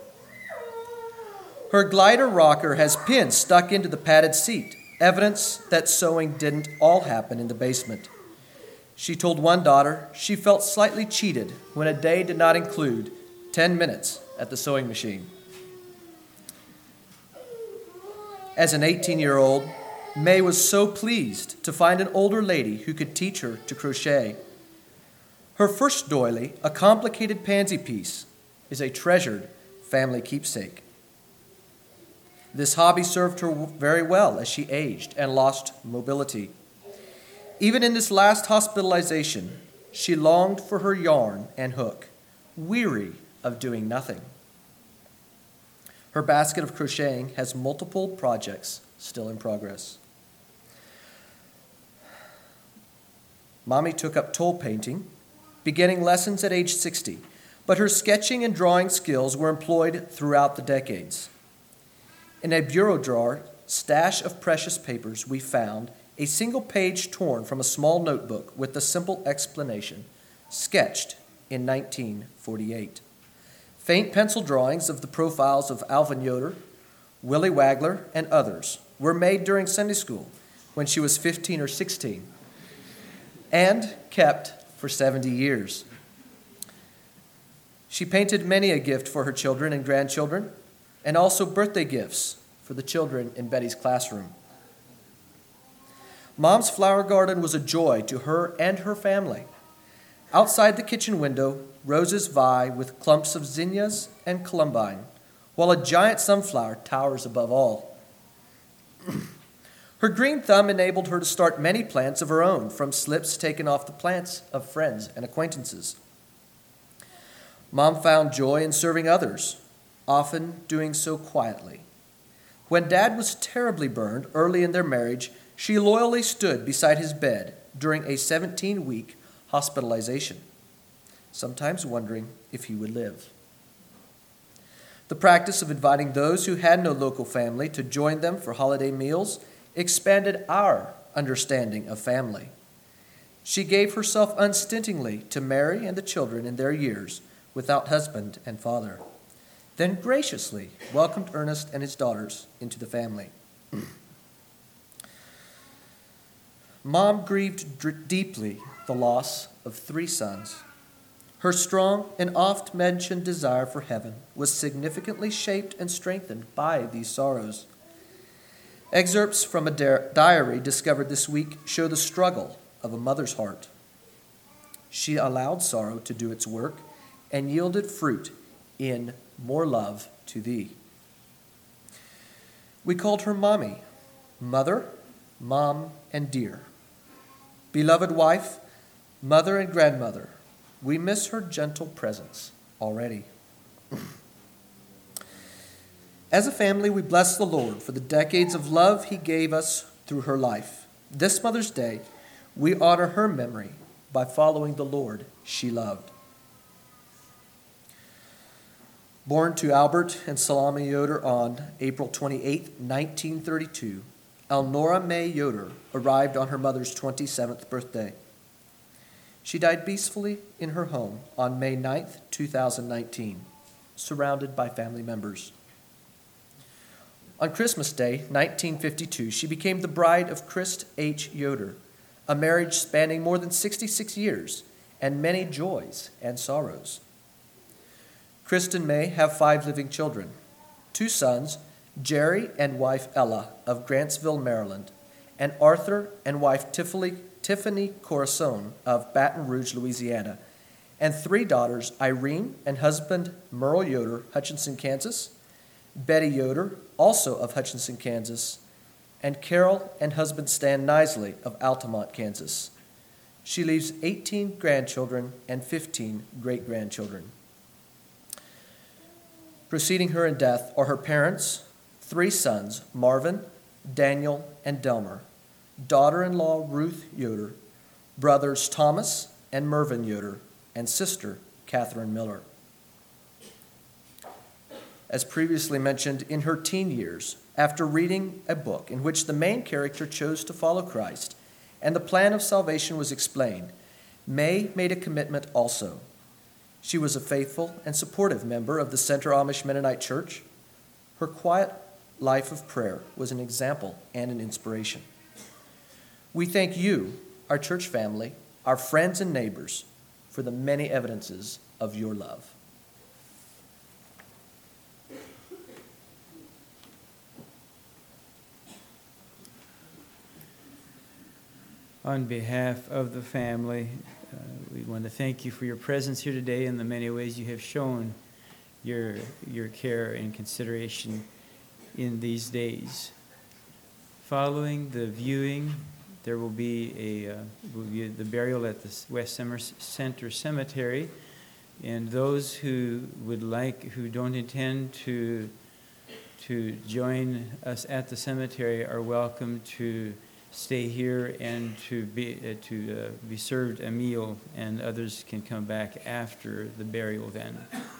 Her glider rocker has pins stuck into the padded seat, evidence that sewing didn't all happen in the basement. She told one daughter she felt slightly cheated when a day did not include 10 minutes at the sewing machine. As an 18-year-old, May was so pleased to find an older lady who could teach her to crochet. Her first doily, a complicated pansy piece, is a treasured family keepsake. This hobby served her very well as she aged and lost mobility. Even in this last hospitalization, she longed for her yarn and hook, weary of doing nothing. Her basket of crocheting has multiple projects still in progress. Mommy took up toll painting, beginning lessons at age 60, but her sketching and drawing skills were employed throughout the decades. In a bureau drawer stash of precious papers, we found a single page torn from a small notebook with the simple explanation, sketched in 1948. Faint pencil drawings of the profiles of Alvin Yoder, Willie Wagler, and others were made during Sunday school when she was 15 or 16 and kept for 70 years. She painted many a gift for her children and grandchildren, and also birthday gifts for the children in Betty's classroom. Mom's flower garden was a joy to her and her family. Outside the kitchen window, roses vie with clumps of zinnias and columbine, while a giant sunflower towers above all. Her green thumb enabled her to start many plants of her own from slips taken off the plants of friends and acquaintances. Mom found joy in serving others, often doing so quietly. When Dad was terribly burned early in their marriage, she loyally stood beside his bed during a 17-week hospitalization, sometimes wondering if he would live. The practice of inviting those who had no local family to join them for holiday meals expanded our understanding of family. She gave herself unstintingly to Mary and the children in their years without husband and father, then graciously welcomed Ernest and his daughters into the family. Mom grieved deeply the loss of 3 sons. Her strong and oft-mentioned desire for heaven was significantly shaped and strengthened by these sorrows. Excerpts from a diary discovered this week show the struggle of a mother's heart. She allowed sorrow to do its work and yielded fruit in more love to thee. We called her Mommy, Mother, Mom, and Dear. Beloved wife, mother, and grandmother, we miss her gentle presence already. As a family, we bless the Lord for the decades of love he gave us through her life. This Mother's Day, we honor her memory by following the Lord she loved. Born to Albert and Salome Yoder on April 28, 1932, Elnora May Yoder arrived on her mother's 27th birthday. She died peacefully in her home on May 9, 2019, surrounded by family members. On Christmas Day, 1952, she became the bride of Christ H. Yoder, a marriage spanning more than 66 years and many joys and sorrows. Kristen May have 5 living children, 2 sons, Jerry and wife Ella of Grantsville, Maryland, and Arthur and wife Tiffany Corazon of Baton Rouge, Louisiana, and 3 daughters, Irene and husband Merle Yoder, Hutchinson, Kansas, Betty Yoder, also of Hutchinson, Kansas, and Carol and husband Stan Nisley of Altamont, Kansas. She leaves 18 grandchildren and 15 great-grandchildren. Preceding her in death are her parents, 3 sons, Marvin, Daniel, and Delmer, daughter-in-law Ruth Yoder, brothers Thomas and Mervyn Yoder, and sister Catherine Miller. As previously mentioned, in her teen years, after reading a book in which the main character chose to follow Christ and the plan of salvation was explained, May made a commitment also. She was a faithful and supportive member of the Center Amish Mennonite Church. Her quiet life of prayer was an example and an inspiration. We thank you, our church family, our friends and neighbors, for the many evidences of your love. On behalf of the family, we want to thank you for your presence here today and the many ways you have shown your care and consideration in these days. Following the viewing, there will be the burial at the West Center Cemetery, and those who don't intend to join us at the cemetery are welcome to stay here and to be served a meal, and others can come back after the burial then.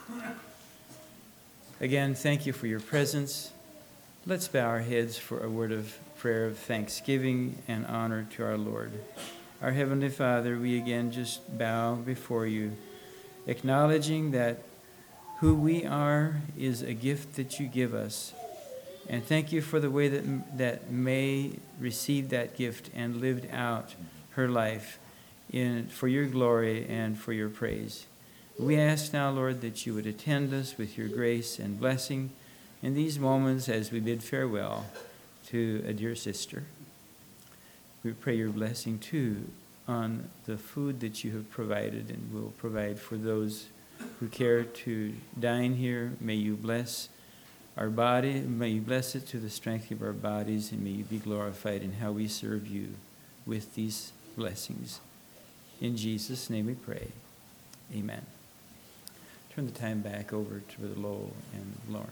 Again, thank you for your presence. Let's bow our heads for a word of prayer of thanksgiving and honor to our Lord. Our Heavenly Father, we again just bow before you, acknowledging that who we are is a gift that you give us. And thank you for the way that May received that gift and lived out her life for your glory and for your praise. We ask now, Lord, that you would attend us with your grace and blessing in these moments as we bid farewell to a dear sister. We pray your blessing, too, on the food that you have provided and will provide for those who care to dine here. May you bless our body, may you bless it to the strength of our bodies, and may you be glorified in how we serve you with these blessings. In Jesus' name we pray. Amen. Turn the time back over to Brother Lowell and Lauren.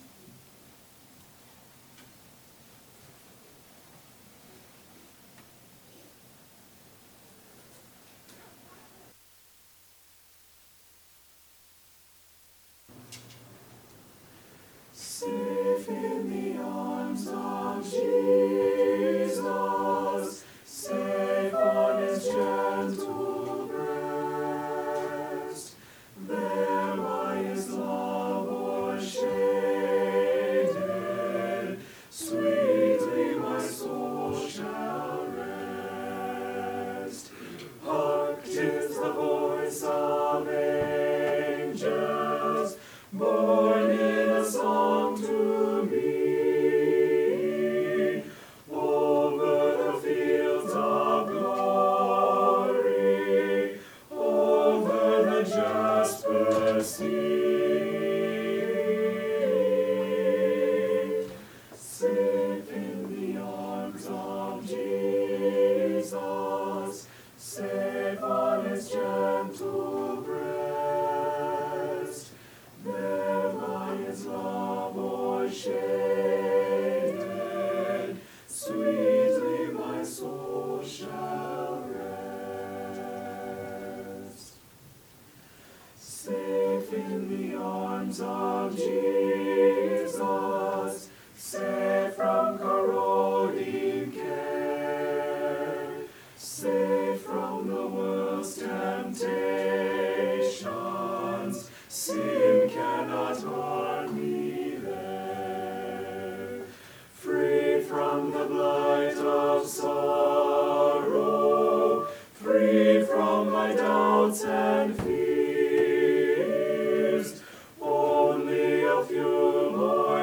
Safe in the arms of Jesus, safe on his gentle breast, there by his love o'ershaded.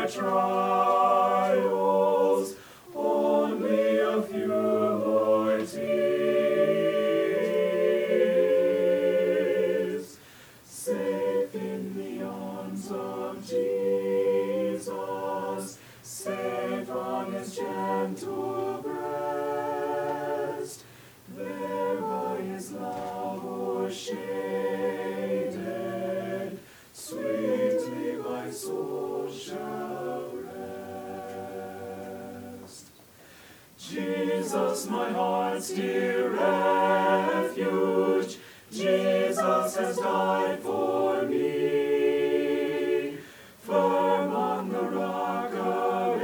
trials, only a few more tears. Safe in the arms of Jesus, safe on his gentle breast, there by his love o'ershaded, sweetly my soul shall rest. Jesus, my heart's dear refuge, Jesus has died for me. Firm on the rock of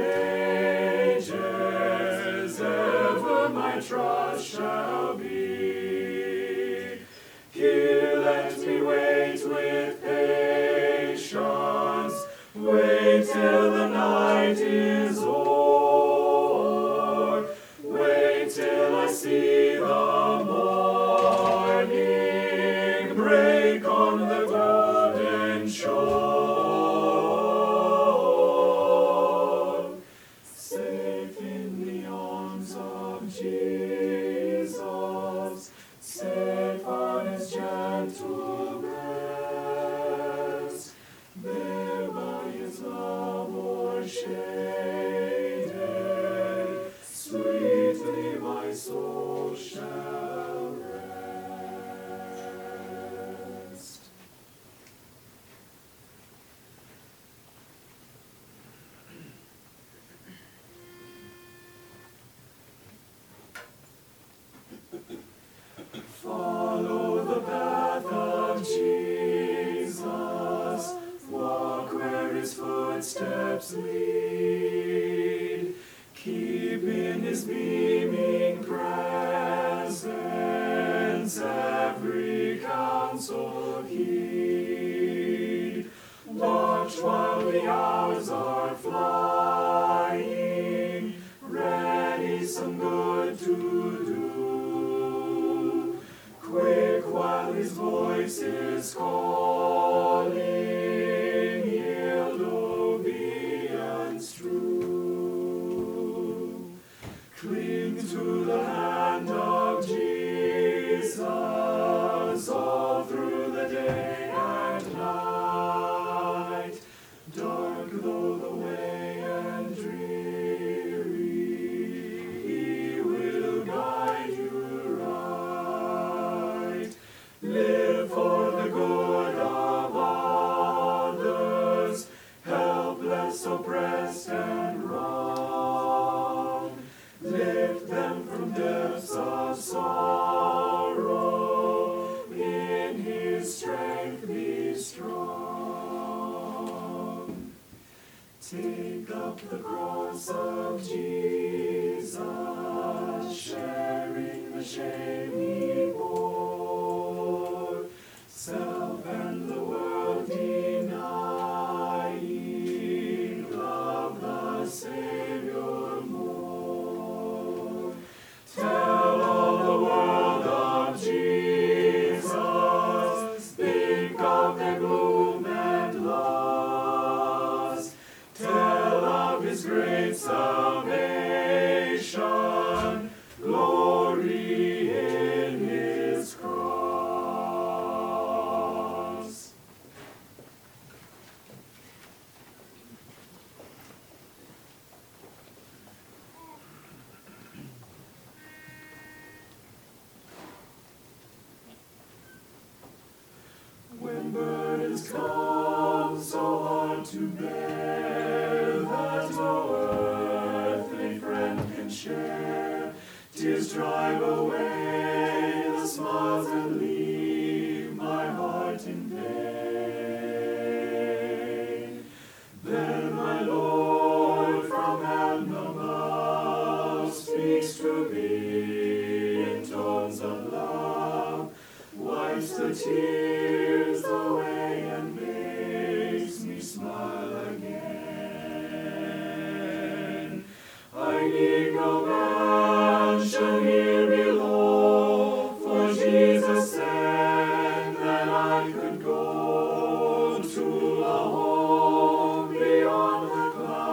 ages, ever my trust shall be. Here let me wait with patience, wait till the night is o'er, wait till I see the morning break on the golden shore. Safe in the arms of Jesus, safe on his gentle breast, there by his love o'ershaded, sweetly my soul shall rest. Follow the path of Jesus, walk where his footsteps lead, keep in his beaming presence every counsel heed. Watch while the hours are flying, ready some good to do. Quick while his voice is calling, yield obedience true. Cling to the hand of Jesus all through the day and night. Dark though the way and dreary, he will guide you right. Live for the good of others, helpless, oppressed, and wrong. Lift them from depths of sorrow, in his strength be strong. Take up the cross of Jesus, sharing the shame he bore, self and the world denying, love the Savior more. Tell all the world of Jesus, think of their gloom and loss, tell of his great salvation, glory in his cross. When burdens come so hard to bear that no earthly friend can share, tears drive away the smiles and leave my heart in pain. Then my Lord from heaven above speaks to me in tones of love, wipes the tears away and makes me smile again. I need no mansion here below, for Jesus said that I could go to a home beyond the clouds.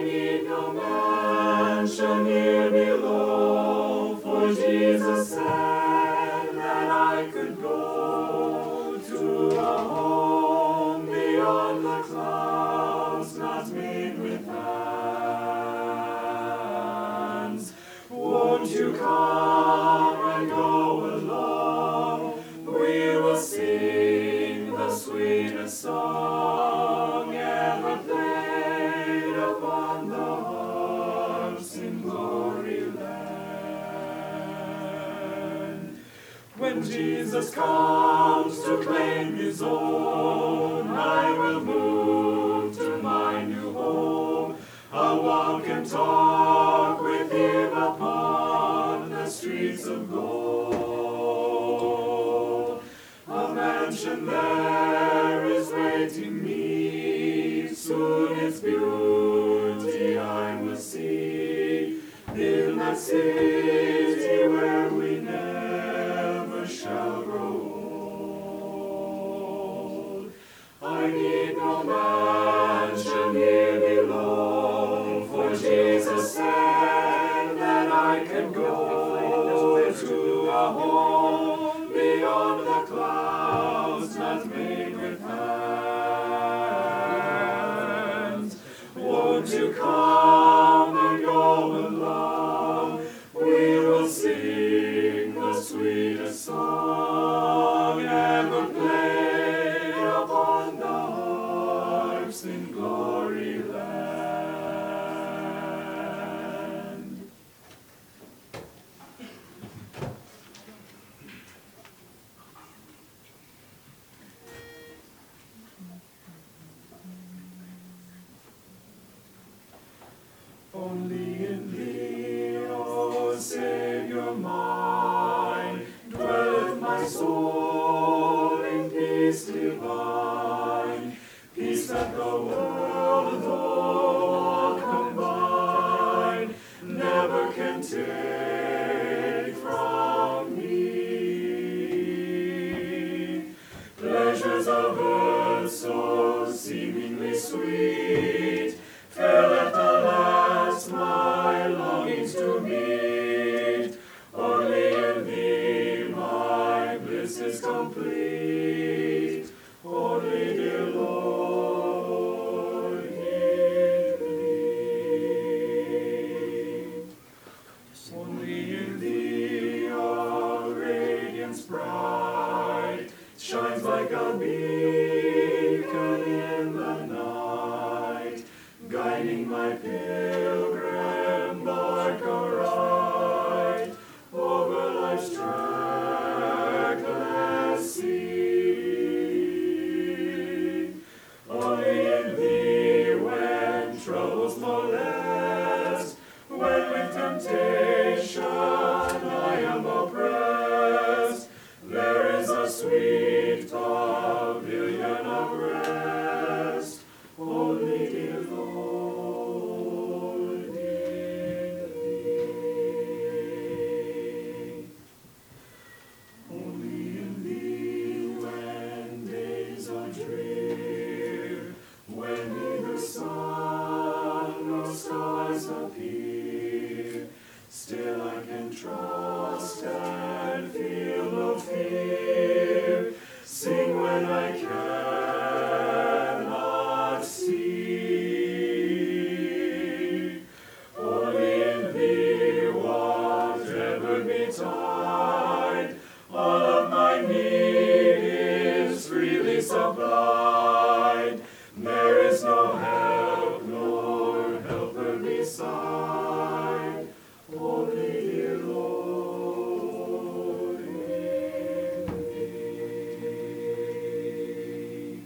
need no mansion here below, for Jesus said that I could go to a home beyond the clouds, not made with hands. Won't you come and go along? We will sing the sweetest song ever played upon the harps in glory land. When Jesus comes to claim his own, I will move to my new home. I'll walk and talk with him upon the streets of gold. A mansion there is waiting me, soon its beauty I will see, in that city where we never shall grow old. I need no mansion here below, for Jesus said that I can go to a home beyond the clouds, not made with hands. Won't you come and go along? We will sing the sweetest song ever played upon the harps in glory land. Only in thee, O Savior mine, dwelleth my soul in peace divine, peace that the world, though all combine, never can take from me. Pleasures of earth so seemingly sweet, fail at the last my longings to meet. Only in thee my bliss is complete. Only, dear Lord, in thee. Only in thee our radiance bright shines like a beacon in the night, guiding my pilgrim bark aright over life's trackless sea. Only in thee when troubles molest, when with temptation I am oppressed, there is a sweet pavilion of rest. Only, dear Lord, in thee. Only in thee when days are drear, when neither sun nor stars appear, still I can trust and feel no fear, sing when I cannot see. Only in thee, whatever betide, all of my need is freely supplied. There is no help nor helper beside. Only, dear Lord, in thee.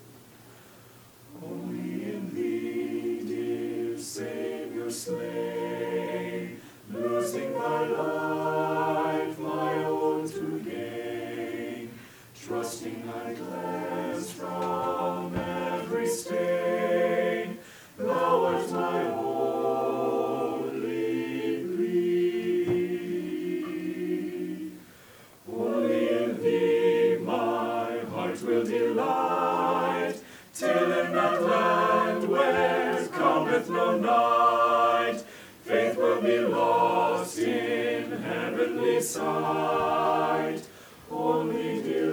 Only in thee, dear Savior, slain, losing thy life, my own to gain, trusting thy cleanse from every stain. Thou art my only plea. Only in thee my heart will delight, till in that land where come cometh no night. Faith will be lost in heavenly sight. Only, dear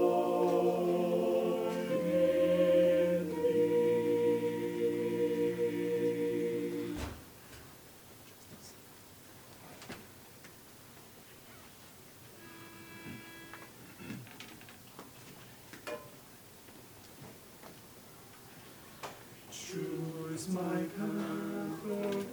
Lord, in thee. True is my path, Lord,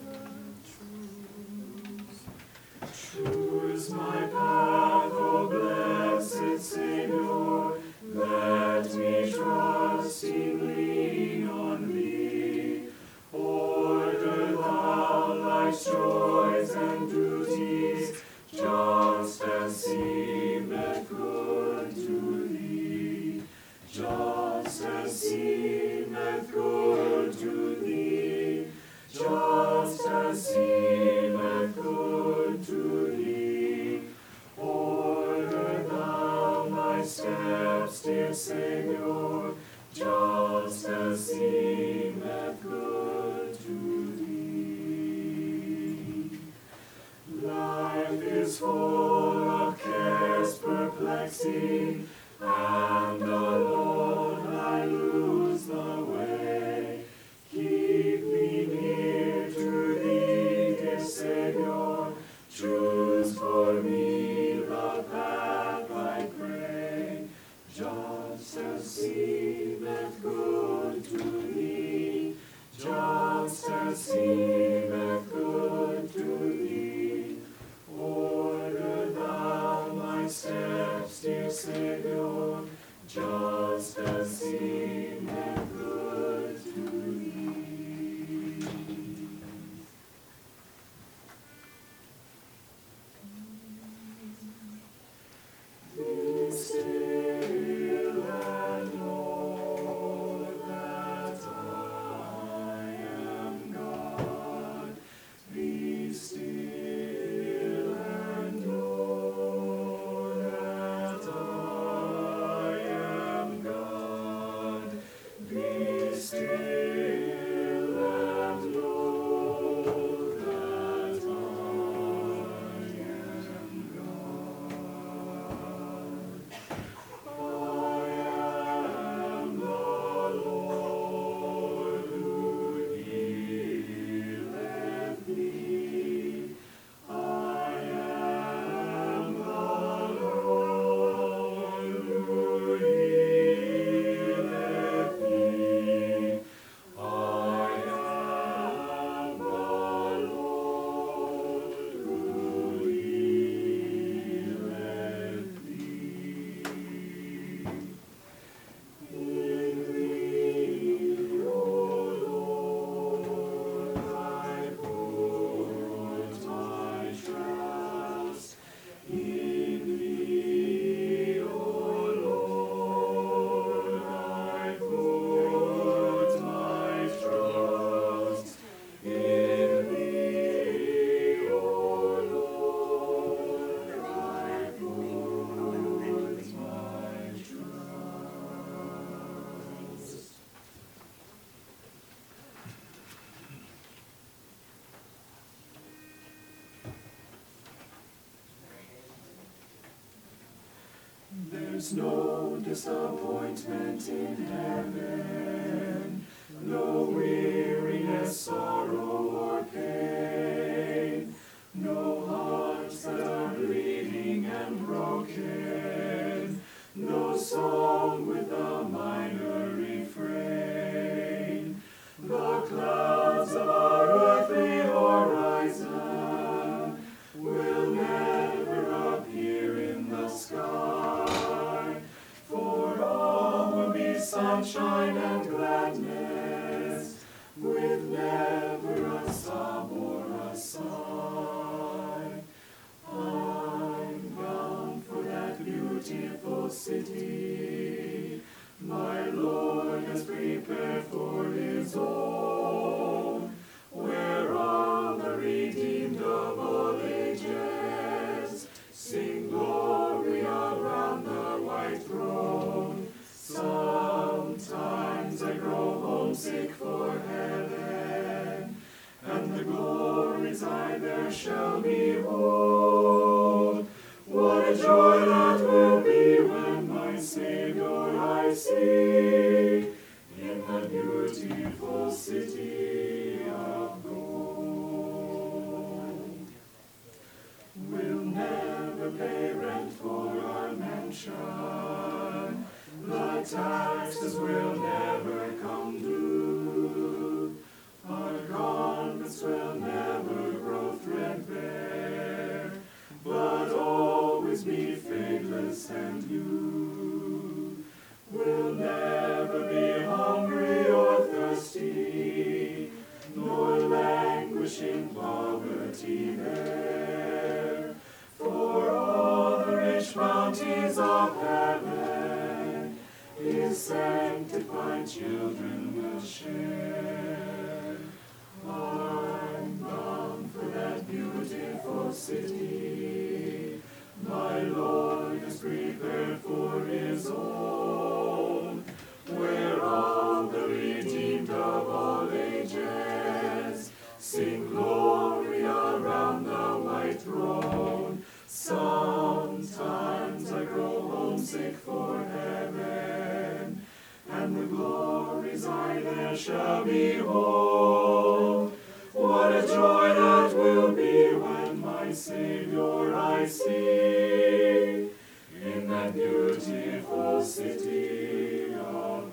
true is my path, O blessed Savior. Let me trusting lean on thee. Order thou life's joys and duties, just as seemeth good to thee. Just as seemeth good to thee. Just as seemeth good to thee. Order thou my steps, dear Savior, just as seemeth good to thee. Life is full of cares perplexing, and alone I lose the way. Keep me near to thee, dear Savior. Choose for me the path, I pray. Just as seemeth good to thee. Just as seemeth good to thee. Order thou my steps, dear Savior. Just as seemeth good to thee. Be still and know that I am God. Be still and know that I am God. Be still and know that I am God. I am the Lord who healeth thee. I am the Lord who healeth thee. I am the Lord who healeth thee. In thee, O Lord, I put my trust. In thee, O Lord, I put my trust. In thee, O Lord, I put my trust. There's no disappointment in heaven, no weariness, sorrow, or pain, no hearts that are bleeding and broken, no song with a minor refrain. The clouds of our earthly horizon will never appear in the sky, for all will be sunshine and gladness, with I there shall behold. What a joy that will be when my Savior I see in the beautiful city of gold. We'll never pay rent for our mansion. The taxes will never come due. Our garments will never grow threadbare, but always be fadeless and new. We'll never be hungry or thirsty, nor languish in poverty there. For all the rich bounties of heaven His sanctified children will share. I'm bound for that beautiful city my Lord has prepared for His own, where all the redeemed of all ages sing glory around the white throne. Sometimes I grow homesick for heaven, and the glories I there shall behold. What a joy that will be when my Savior I see in that beautiful city of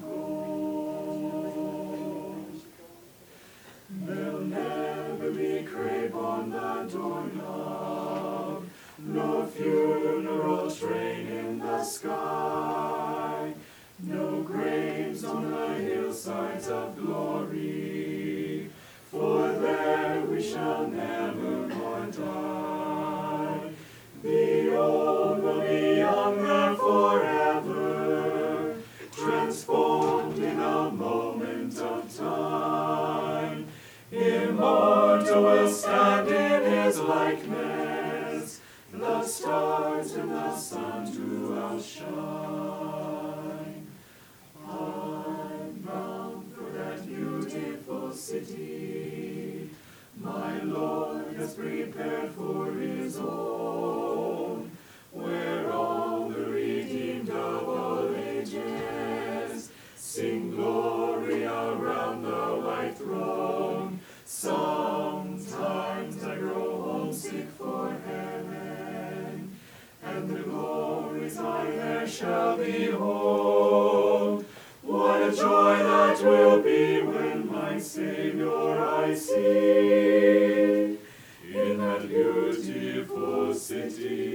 gold. There'll never be crape on the doorknob, no funeral train in the sky, no graves on the hillsides of glory, for there we shall never more die. The old will be young there forever, transformed in a moment of time. Immortal will stand in His likeness, the stars and the sun too outshine. I'm bound for that beautiful city my Lord has prepared for His own, where all the redeemed of all ages sing glory around the white throne. Sometimes I grow homesick for heaven, and the glories I there shall behold. What a joy that will be when my Savior I see in that beautiful city